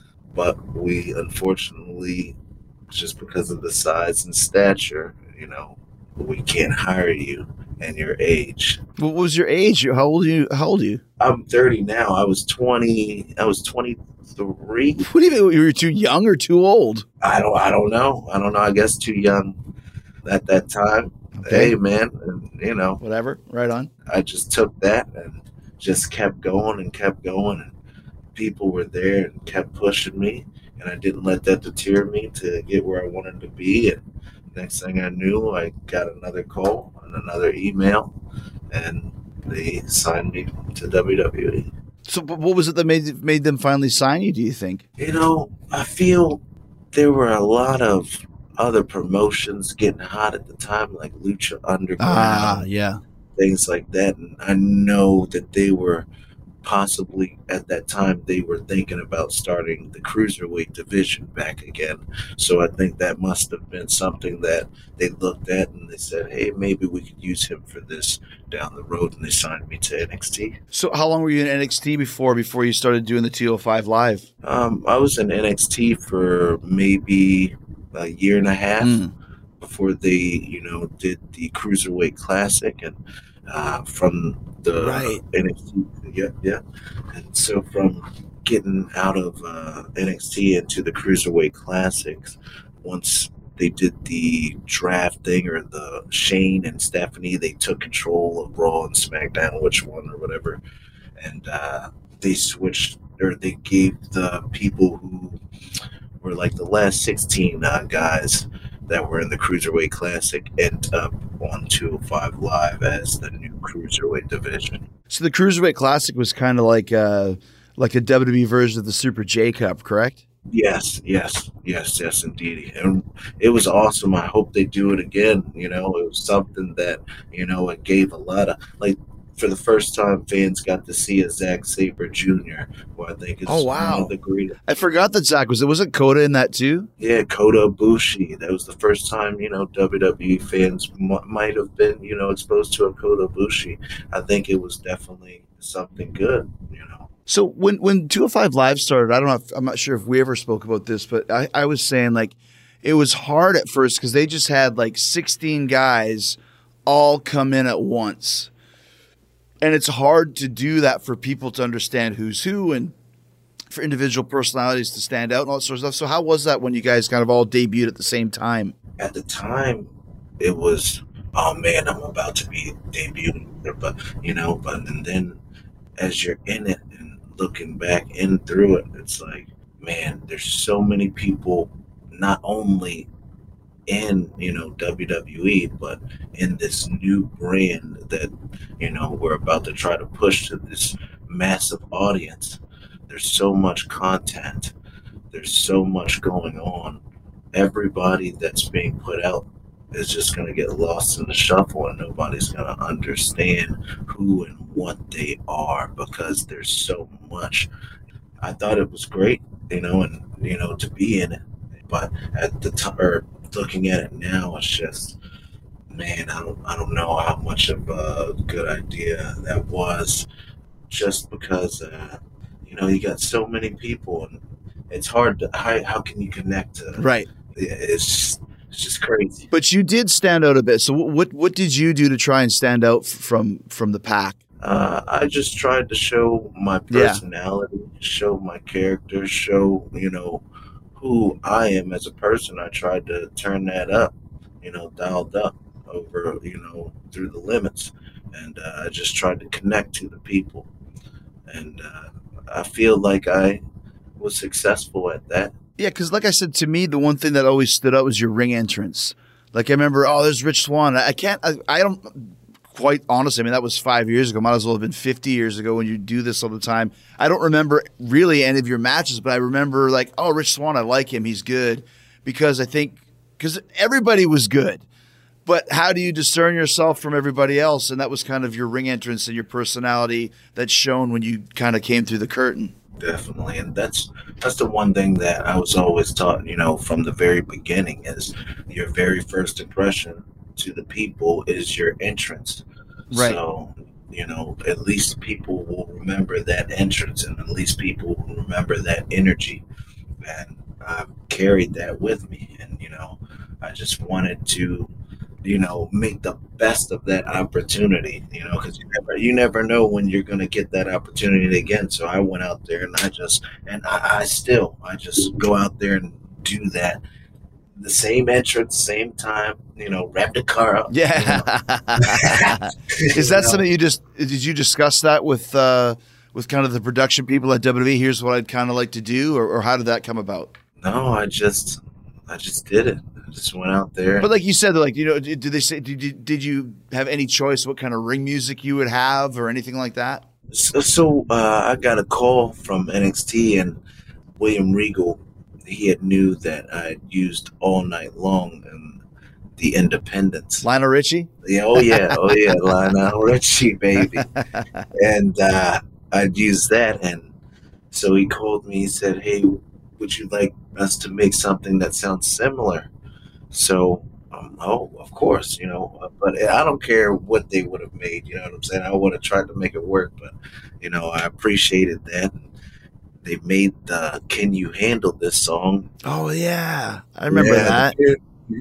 But we unfortunately, just because of the size and stature, you know, we can't hire you and your age. What was your age? How old are you? How old are you? I'm thirty now. I was twenty. I was twenty-three. What do you mean? You were too young or too old? I don't. I don't know. I don't know. I guess too young at that time. Okay. Hey, man. And, you know, whatever. Right on. I just took that and just kept going and kept going, and people were there and kept pushing me, and I didn't let that deter me to get where I wanted to be. And next thing I knew, I got another call and another email, and they signed me to W W E. So what was it that made made them finally sign you, do you think? You know, I feel there were a lot of other promotions getting hot at the time, like Lucha Underground. Ah, yeah. Things like that. And I know that they were possibly, at that time, they were thinking about starting the Cruiserweight division back again. So I think that must have been something that they looked at and they said, hey, maybe we could use him for this down the road, and they signed me to N X T. So how long were you in N X T before before you started doing the two oh five Live? Um, I was in N X T for maybe a year and a half mm. before they, you know, did the Cruiserweight Classic, and uh, from the right. N X T, yeah, yeah. And so from getting out of uh, N X T into the Cruiserweight Classics, once they did the draft thing, or the Shane and Stephanie, they took control of Raw and SmackDown, which one or whatever, and uh, they switched, or they gave the people who were like the last sixteen uh, guys that were in the Cruiserweight Classic end up on two oh five Live as the new Cruiserweight division. So the Cruiserweight Classic was kind of like a, like a W W E version of the Super J Cup, correct? Yes, yes, yes, yes, indeed. And it was awesome. I hope they do it again. You know, it was something that, you know, it gave a lot of, like, for the first time, fans got to see a Zack Sabre Junior, who I think is oh, wow. one of the greatest. I forgot that Zack was, it wasn't Kota in that too? Yeah, Kota Ibushi. That was the first time, you know, W W E fans m- might have been, you know, exposed to a Kota Ibushi. I think it was definitely something good, you know. So when, when two oh five Live started, I don't know if, I'm not sure if we ever spoke about this, but I, I was saying, like, it was hard at first because they just had like sixteen guys all come in at once. And it's hard to do that for people to understand who's who and for individual personalities to stand out and all that sort of stuff. So how was that when you guys kind of all debuted at the same time? At the time, it was, oh man, I'm about to be debuting. But, you know, but and then as you're in it and looking back in through it, it's like, man, there's so many people not only in, you know, W W E, but in this new brand that, you know, we're about to try to push to this massive audience. There's so much content. There's so much going on everybody that's being put out is just going to get lost in the shuffle, and nobody's going to understand who and what they are because there's so much. I thought it was great, you know, and, you know, to be in it. But at the time, or looking at it now, it's just, man, I don't, I don't know how much of a good idea that was, just because, uh, you know, you got so many people, and it's hard to, how, how can you connect to, Right. It's just, it's just crazy. But you did stand out a bit. So what what did you do to try and stand out from from the pack? Uh, I just tried to show my personality, yeah. show my character, show, you know, who I am as a person. I tried to turn that up, you know, dialed up over, you know, through the limits. And uh, I just tried to connect to the people. And uh, I feel like I was successful at that. Yeah, because like I said, to me, the one thing that always stood out was your ring entrance. Like I remember, oh, there's Rich Swann. I can't, I, I don't quite honestly, I mean, that was five years ago. Might as well have been fifty years ago when you do this all the time. I don't remember really any of your matches, but I remember like, oh, Rich Swann, I like him. He's good. Because I think, because everybody was good. But how do you discern yourself from everybody else? And that was kind of your ring entrance and your personality that's shown when you kind of came through the curtain. Definitely. And that's that's the one thing that I was always taught, you know, from the very beginning, is your very first impression to the people is your entrance. Right. So, you know, at least people will remember that entrance, and at least people will remember that energy. And I've carried that with me. And, you know, I just wanted to, you know, make the best of that opportunity, you know, because you never, you never know when you're going to get that opportunity again. So I went out there and I just, and I, I still, I just go out there and do that. The same entrance, same time, you know, wrap the car up. Yeah. You know? Is that something you just, did you discuss that with, uh, with kind of the production people at W W E? Here's what I'd kind of like to do, or, or how did that come about? No, I just, I just did it. Just went out there. But like you said, like, you know, did they say, did you, did you have any choice what kind of ring music you would have or anything like that? So, so uh, I got a call from N X T, and William Regal, he had knew that I had used All Night Long and the Independence. Lionel Richie? Yeah, oh yeah, oh yeah, Lionel Richie, baby. And uh, I'd used that, and so he called me, he said, hey, would you like us to make something that sounds similar? So, um, oh, of course, you know, but I don't care what they would have made, you know what I'm saying? I would have tried to make it work, but, you know, I appreciated that. They made the Can You Handle This song. Oh, yeah. I remember yeah, that.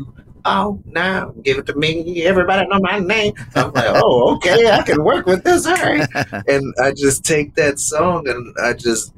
Oh, now give it to me. Everybody know my name. I'm like, oh, okay, I can work with this. All right. And I just take that song and I just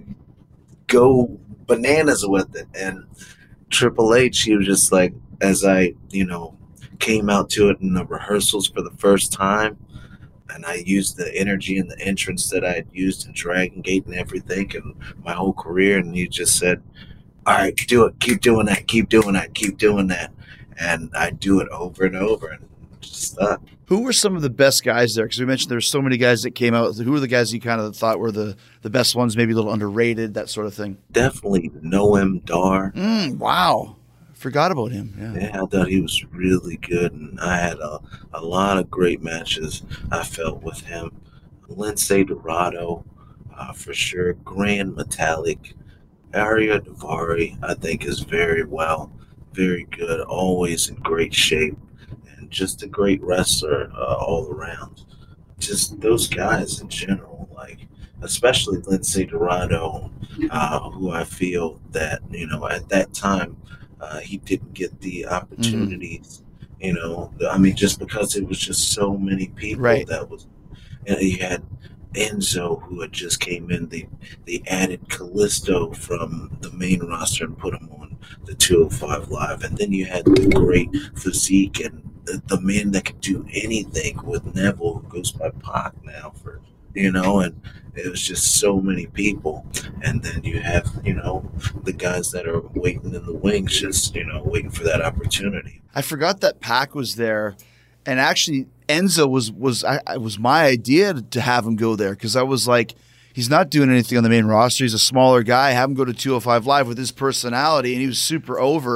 go bananas with it. And Triple H, he was just like, as I, you know, came out to it in the rehearsals for the first time, and I used the energy and the entrance that I had used in Dragon Gate and everything and my whole career, and he just said, all right, do it, keep doing that, keep doing that, keep doing that. And I do it over and over and just stuck. Who were some of the best guys there? Because we mentioned there's so many guys that came out. Who were the guys you kind of thought were the, the best ones, maybe a little underrated, that sort of thing? Definitely Noam Dar. Mm, wow. Forgot about him. Yeah. yeah, I thought he was really good, and I had a, a lot of great matches I felt with him. Lince Dorado, uh, for sure. Grand Metalik. Ariya Daivari, I think, is very well, very good, always in great shape, and just a great wrestler uh, all around. Just those guys in general, like, especially Lince Dorado, uh, who I feel that, you know, at that time, Uh, he didn't get the opportunities, mm-hmm. you know. I mean, just because it was just so many people right. that was, and you had Enzo who had just came in. They they added Kalisto from the main roster and put him on the two oh five Live, and then you had the great physique and the, the man that could do anything with Neville, who goes by Pac now, for you know, and. It was just so many people. And then you have, you know, the guys that are waiting in the wings, just, you know, waiting for that opportunity. I forgot that Pac was there. And actually, Enzo was was I, I was my idea to have him go there, because I was like, he's not doing anything on the main roster. He's a smaller guy. Have him go to two oh five Live with his personality, and he was super over.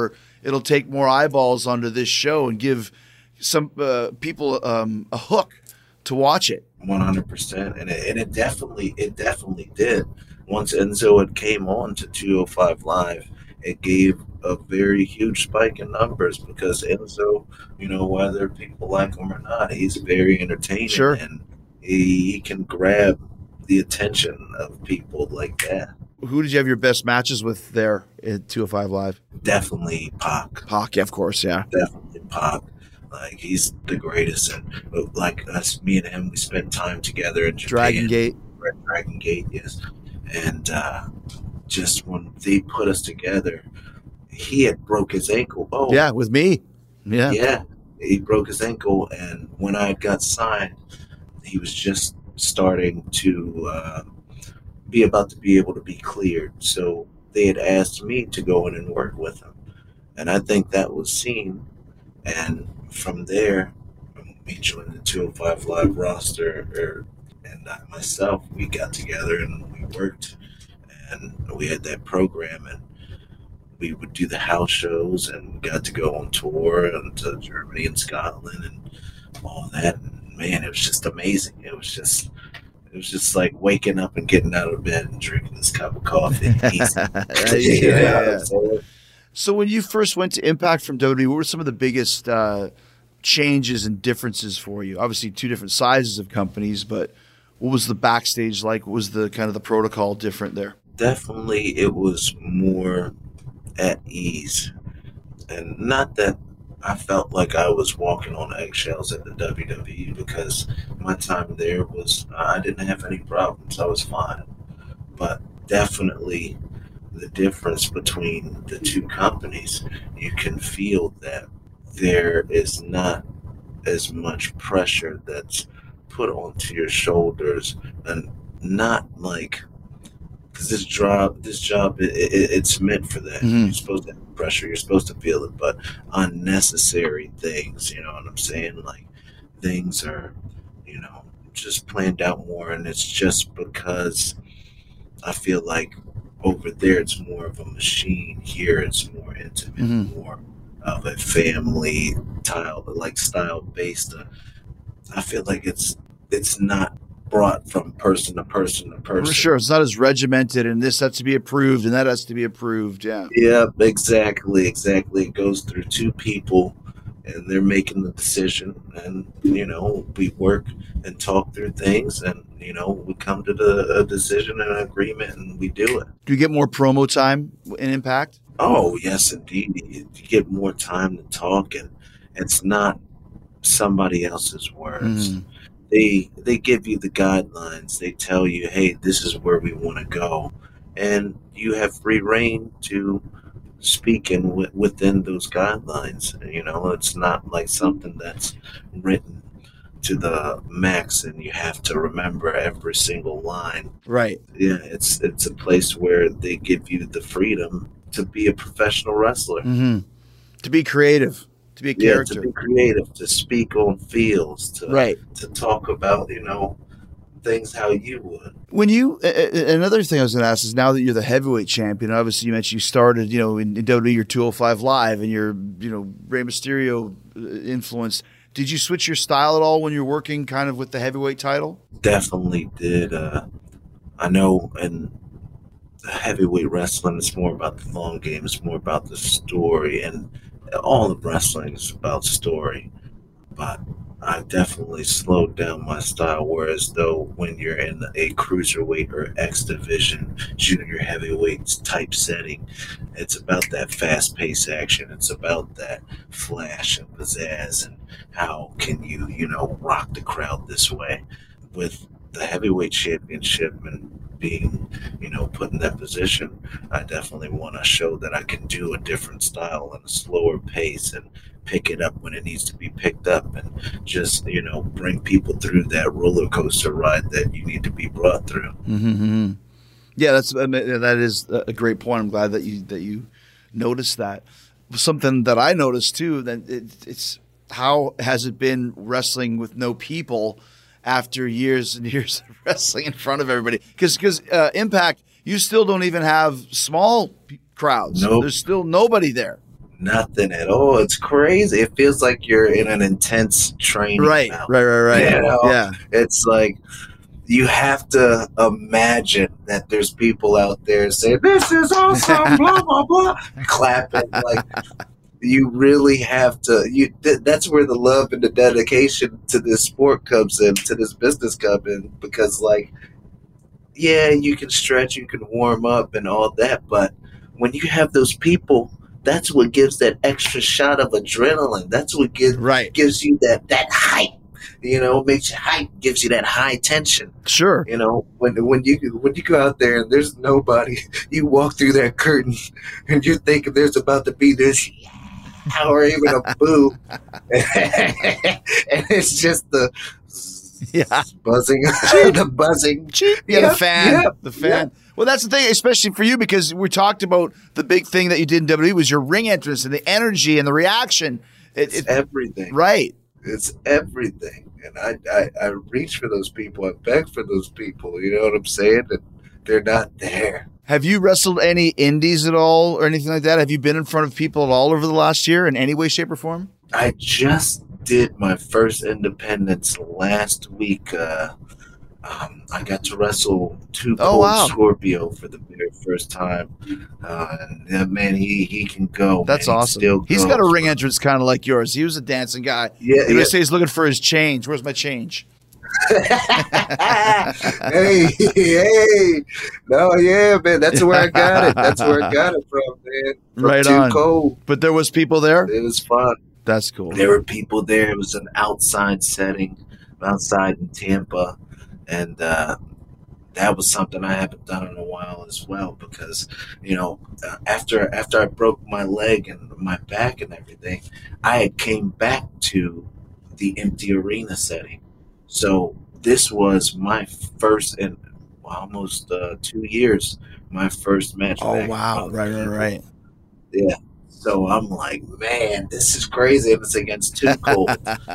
it'll take more eyeballs onto this show and give some uh, people um, a hook to watch it. one hundred percent. And it, and it definitely, it definitely did. Once Enzo had came on to two oh five Live, it gave a very huge spike in numbers because Enzo, you know, whether people like him or not, he's very entertaining. Sure. And he, he can grab the attention of people like that. Who did you have your best matches with there at two oh five Live? Definitely Pac. Pac, yeah, of course, yeah. Definitely Pac. Like, he's the greatest. And like us, me and him, we spent time together in Japan. Dragon Gate. Dragon Gate, yes. And uh, just when they put us together, he had broke his ankle. Oh, yeah, with me. Yeah. Yeah. He broke his ankle. And when I got signed, he was just starting to uh, be about to be able to be cleared. So they had asked me to go in and work with him. And I think that was seen. And from there, we joined the two oh five Live roster, or, and I, myself, we got together and we worked, and we had that program, and we would do the house shows, and we got to go on tour and to Germany and Scotland and all that. And man, it was just amazing. It was just, it was just like waking up and getting out of bed and drinking this cup of coffee. yeah, yeah, yeah. So, so when you first went to Impact from W W E, what were some of the biggest uh, changes and differences for you? Obviously, two different sizes of companies, but what was the backstage like? What was the kind of the protocol different there? Definitely, it was more at ease, and not that I felt like I was walking on eggshells at the W W E, because my time there was, I didn't have any problems. I was fine. But definitely the difference between the two companies, you can feel that there is not as much pressure that's put onto your shoulders, and not like, because this job, this job, it, it, it's meant for that. Mm-hmm. You're supposed to have pressure. You're supposed to feel it, but unnecessary things. You know what I'm saying? Like, things are, you know, just planned out more, and it's just because I feel like over there it's more of a machine. Here it's more intimate, mm-hmm. more of a family style, like style based. Uh, I feel like it's it's not brought from person to person to person. For sure. It's not as regimented, and this has to be approved and that has to be approved. Yeah. Yeah, exactly. Exactly. It goes through two people, and they're making the decision, and, you know, we work and talk through things, and, you know, we come to the a decision and an agreement, and we do it. Do you get more promo time in Impact? Oh, yes, indeed. You get more time to talk, and it's not somebody else's words. Mm. They they give you the guidelines. They tell you, hey, this is where we want to go. And you have free reign to speak in w- within those guidelines. You know, it's not like something that's written to the max and you have to remember every single line. Right. Yeah, it's it's a place where they give you the freedom to be a professional wrestler. Mm-hmm. To be creative. To be a character. Yeah, to be creative, to speak on feels, to right. to talk about, you know, things how you would. When you, uh, another thing I was going to ask is, now that you're the heavyweight champion, obviously you mentioned you started, you know, in, in W W E, you're two oh five Live, and you're, you know, Rey Mysterio influence. Did you switch your style at all when you're working kind of with the heavyweight title? Definitely did. Uh, I know, and heavyweight wrestling is more about the long game. It's more about the story, and all of wrestling is about story. But I definitely slowed down my style, whereas though when you're in a cruiserweight or X division, junior heavyweight type setting, it's about that fast-paced action. It's about that flash and pizzazz, and how can you, you know, rock the crowd this way. With the heavyweight championship and being, you know, put in that position, I definitely want to show that I can do a different style and a slower pace, and pick it up when it needs to be picked up, and just, you know, bring people through that roller coaster ride that you need to be brought through. Mm-hmm. Yeah, that's that is a great point. I'm glad that you that you noticed that. Something that I noticed too, that it, it's how has it been wrestling with no people after years and years of wrestling in front of everybody? Because because uh, Impact, you still don't even have small p- crowds. Nope. There's still nobody there. nothing at all. It's crazy. It feels like you're in an intense training Right, mountain. right, right, right. You know? Yeah. It's like you have to imagine that there's people out there saying, "This is awesome," blah, blah, blah, clapping. Like, you really have to, you. Th- that's where the love and the dedication to this sport comes in, to this business comes in, because, like, yeah, you can stretch, you can warm up and all that, but when you have those people, that's what gives that extra shot of adrenaline. That's what gives Right. gives you that that hype. You know, makes you hype, gives you that high tension. Sure. You know, when when you when you go out there and there's nobody, you walk through that curtain and you're thinking there's about to be this yeah, or even a boo, and it's just the Yeah. buzzing, the buzzing. Yeah, the Yep, fan. yep, the fan. yep. Well, that's the thing, especially for you, because we talked about the big thing that you did in W W E was your ring entrance and the energy and the reaction. It, It's it, everything. right. It's everything. And I, I, I reach for those people. I beg for those people. You know what I'm saying? And they're not there. Have you wrestled any indies at all or anything like that? Have you been in front of people at all over the last year in any way, shape, or form? I just did my first independence last week. Uh, um, I got to wrestle Too Oh, Cold wow. Scorpio for the very first time. Uh, and that man, he he can go. That's man. He awesome. still He's got a goes. ring entrance kind of like yours. He was a dancing guy. Yeah, You yeah. say he's looking for his change. Where's my change? hey, hey, no, yeah, man, that's where I got it. That's where I got it from, man. From Right Too on. Cold. But there was people there? It was fun. That's cool. There were people there. It was an outside setting, outside in Tampa, and uh, that was something I haven't done in a while as well. Because you know, uh, after after I broke my leg and my back and everything, I had came back to the empty arena setting. So this was my first in almost uh, two years. My first match. Oh, back. wow. Right, right, right. Yeah. So I'm like, man, this is crazy. And it's against Too Cold.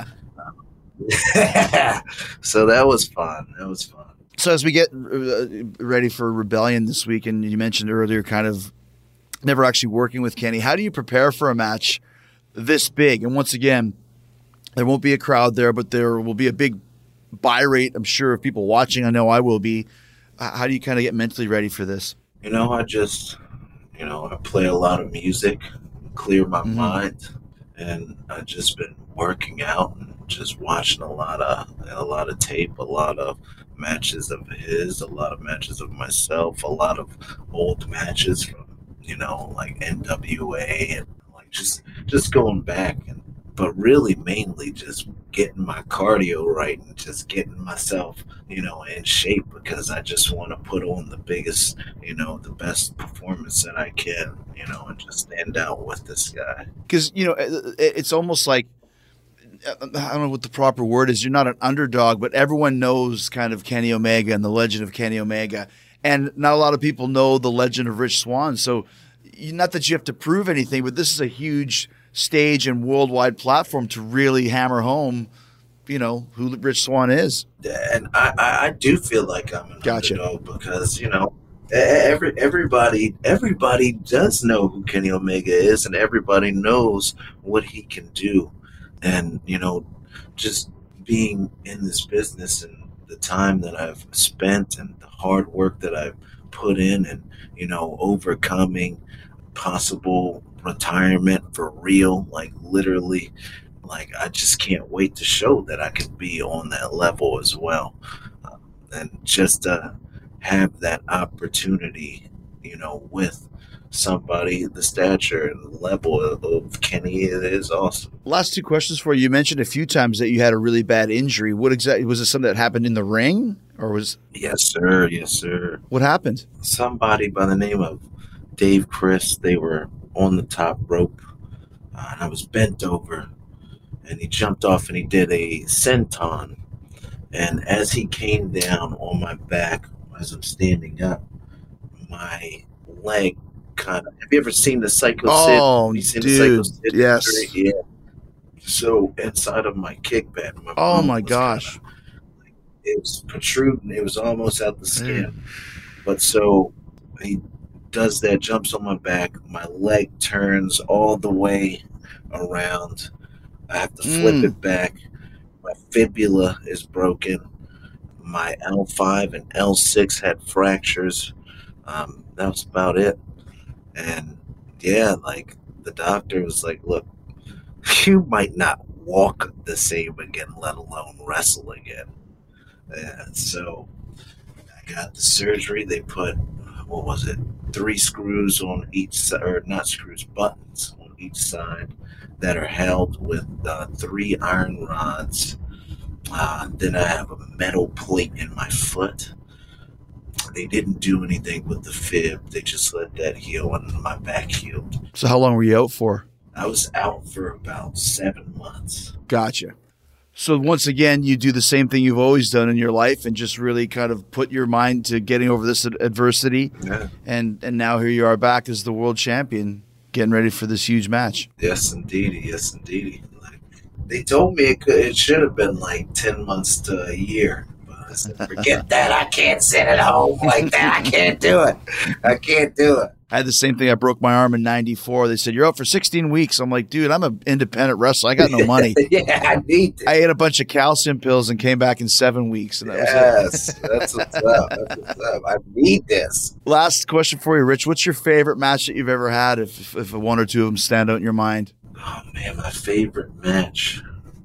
So that was fun. That was fun. So as we get uh, ready for Rebellion this week, and you mentioned earlier kind of never actually working with Kenny, how do you prepare for a match this big? And once again, there won't be a crowd there, but there will be a big buy rate, I'm sure, of people watching. I know I will be. H- How do you kind of get mentally ready for this? You know, I just, you know, I play a lot of music, clear my Mhm. mind, and I've just been working out and just watching a lot of a lot of tape, a lot of matches of his, a lot of matches of myself, a lot of old matches from, you know, like N W A, and like just just going back, and but really mainly just getting my cardio right and just getting myself, you know, in shape, because I just want to put on the biggest, you know, the best performance that I can, you know, and just stand out with this guy. Because, you know, it- it's almost like, I don't know what the proper word is. You're not an underdog, but everyone knows kind of Kenny Omega and the legend of Kenny Omega. And not a lot of people know the legend of Rich Swann. So you- not that you have to prove anything, but this is a huge stage and worldwide platform to really hammer home, you know, who Rich Swann is. And I, I, I do feel like I'm an Gotcha. underdog, because, you know, e- every everybody everybody does know who Kenny Omega is, and everybody knows what he can do. And, you know, just being in this business and the time that I've spent and the hard work that I've put in, and, you know, overcoming possible retirement for real, like literally, like I just can't wait to show that I can be on that level as well. Um, and just to have that opportunity, you know, with somebody the stature and the level of, of Kenny, it is awesome. Last two questions for you. You mentioned a few times that you had a really bad injury. What exactly was it? Something that happened in the ring, or was Yes, sir. Yes, sir. what happened? Somebody by the name of Dave Chris, they were on the top rope, uh, and I was bent over, and he jumped off and he did a senton. And as he came down on my back, as I'm standing up, my leg kind of. Have you ever seen the Psycho Sid? Oh, Have you seen the dude, Psycho Sid yes. injury? Yeah. So inside of my kick pad, my Oh bone my was gosh. kinda- it was protruding. It was almost out the skin. But so he does that, jumps on my back. My leg turns all the way around. I have to flip Mm. it back. My fibula is broken. My L five and L six had fractures. Um, that was about it. And yeah, like the doctor was like, look, you might not walk the same again, let alone wrestle again. And so I got the surgery. They put, what was it, three screws on each side, or not screws, buttons on each side that are held with uh, three iron rods. Uh, then I have a metal plate in my foot. They didn't do anything with the fib. They just let that heal and my back healed. So how long were you out for? I was out for about seven months. Gotcha. So once again, you do the same thing you've always done in your life and just really kind of put your mind to getting over this ad- adversity. Yeah. And and now here you are back as the world champion, getting ready for this huge match. Yes, indeedy. Yes, indeedy. Like, they told me it could, it should have been like ten months to a year. But I said, forget That I can't sit at home like that. I can't do it. I can't do it. I had the same thing. I broke my arm in ninety-four. They said, you're out for sixteen weeks. I'm like, dude, I'm an independent wrestler. I got no money. Yeah, I need this. I ate a bunch of calcium pills and came back in seven weeks. And that was it. Yes, that's what's up. That's what's up. I need this. Last question for you, Rich. What's your favorite match that you've ever had, if, if one or two of them stand out in your mind? Oh, man, my favorite match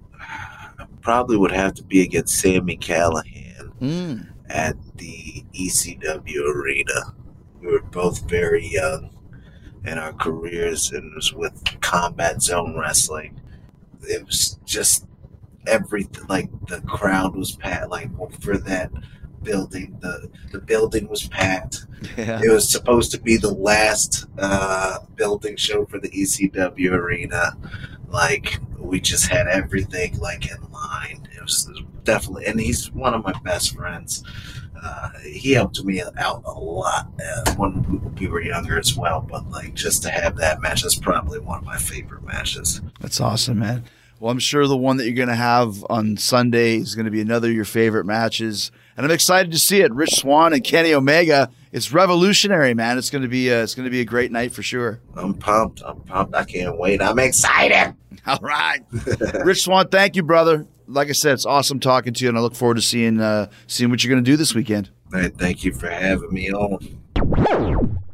probably would have to be against Sami Callihan Mm. at the E C W arena. We were both very young in our careers, and it was with Combat Zone Wrestling. It was just everything. Like, the crowd was packed. Like, for that building, the the building was packed. Yeah. It was supposed to be the last uh, building show for the E C W arena. Like, we just had everything like in line. It was, it was definitely, and he's one of my best friends. Uh, he helped me out a lot uh, when we were younger as well. But like, just to have that match is probably one of my favorite matches. That's awesome, man. Well, I'm sure the one that you're going to have on Sunday is going to be another of your favorite matches. And I'm excited to see it. Rich Swann and Kenny Omega. It's revolutionary, man. It's going to be a, it's going to be a great night for sure. I'm pumped. I'm pumped. I can't wait. I'm excited. All right. Rich Swann, thank you, brother. Like I said, it's awesome talking to you, and I look forward to seeing uh, seeing what you're going to do this weekend. All right, thank you for having me on.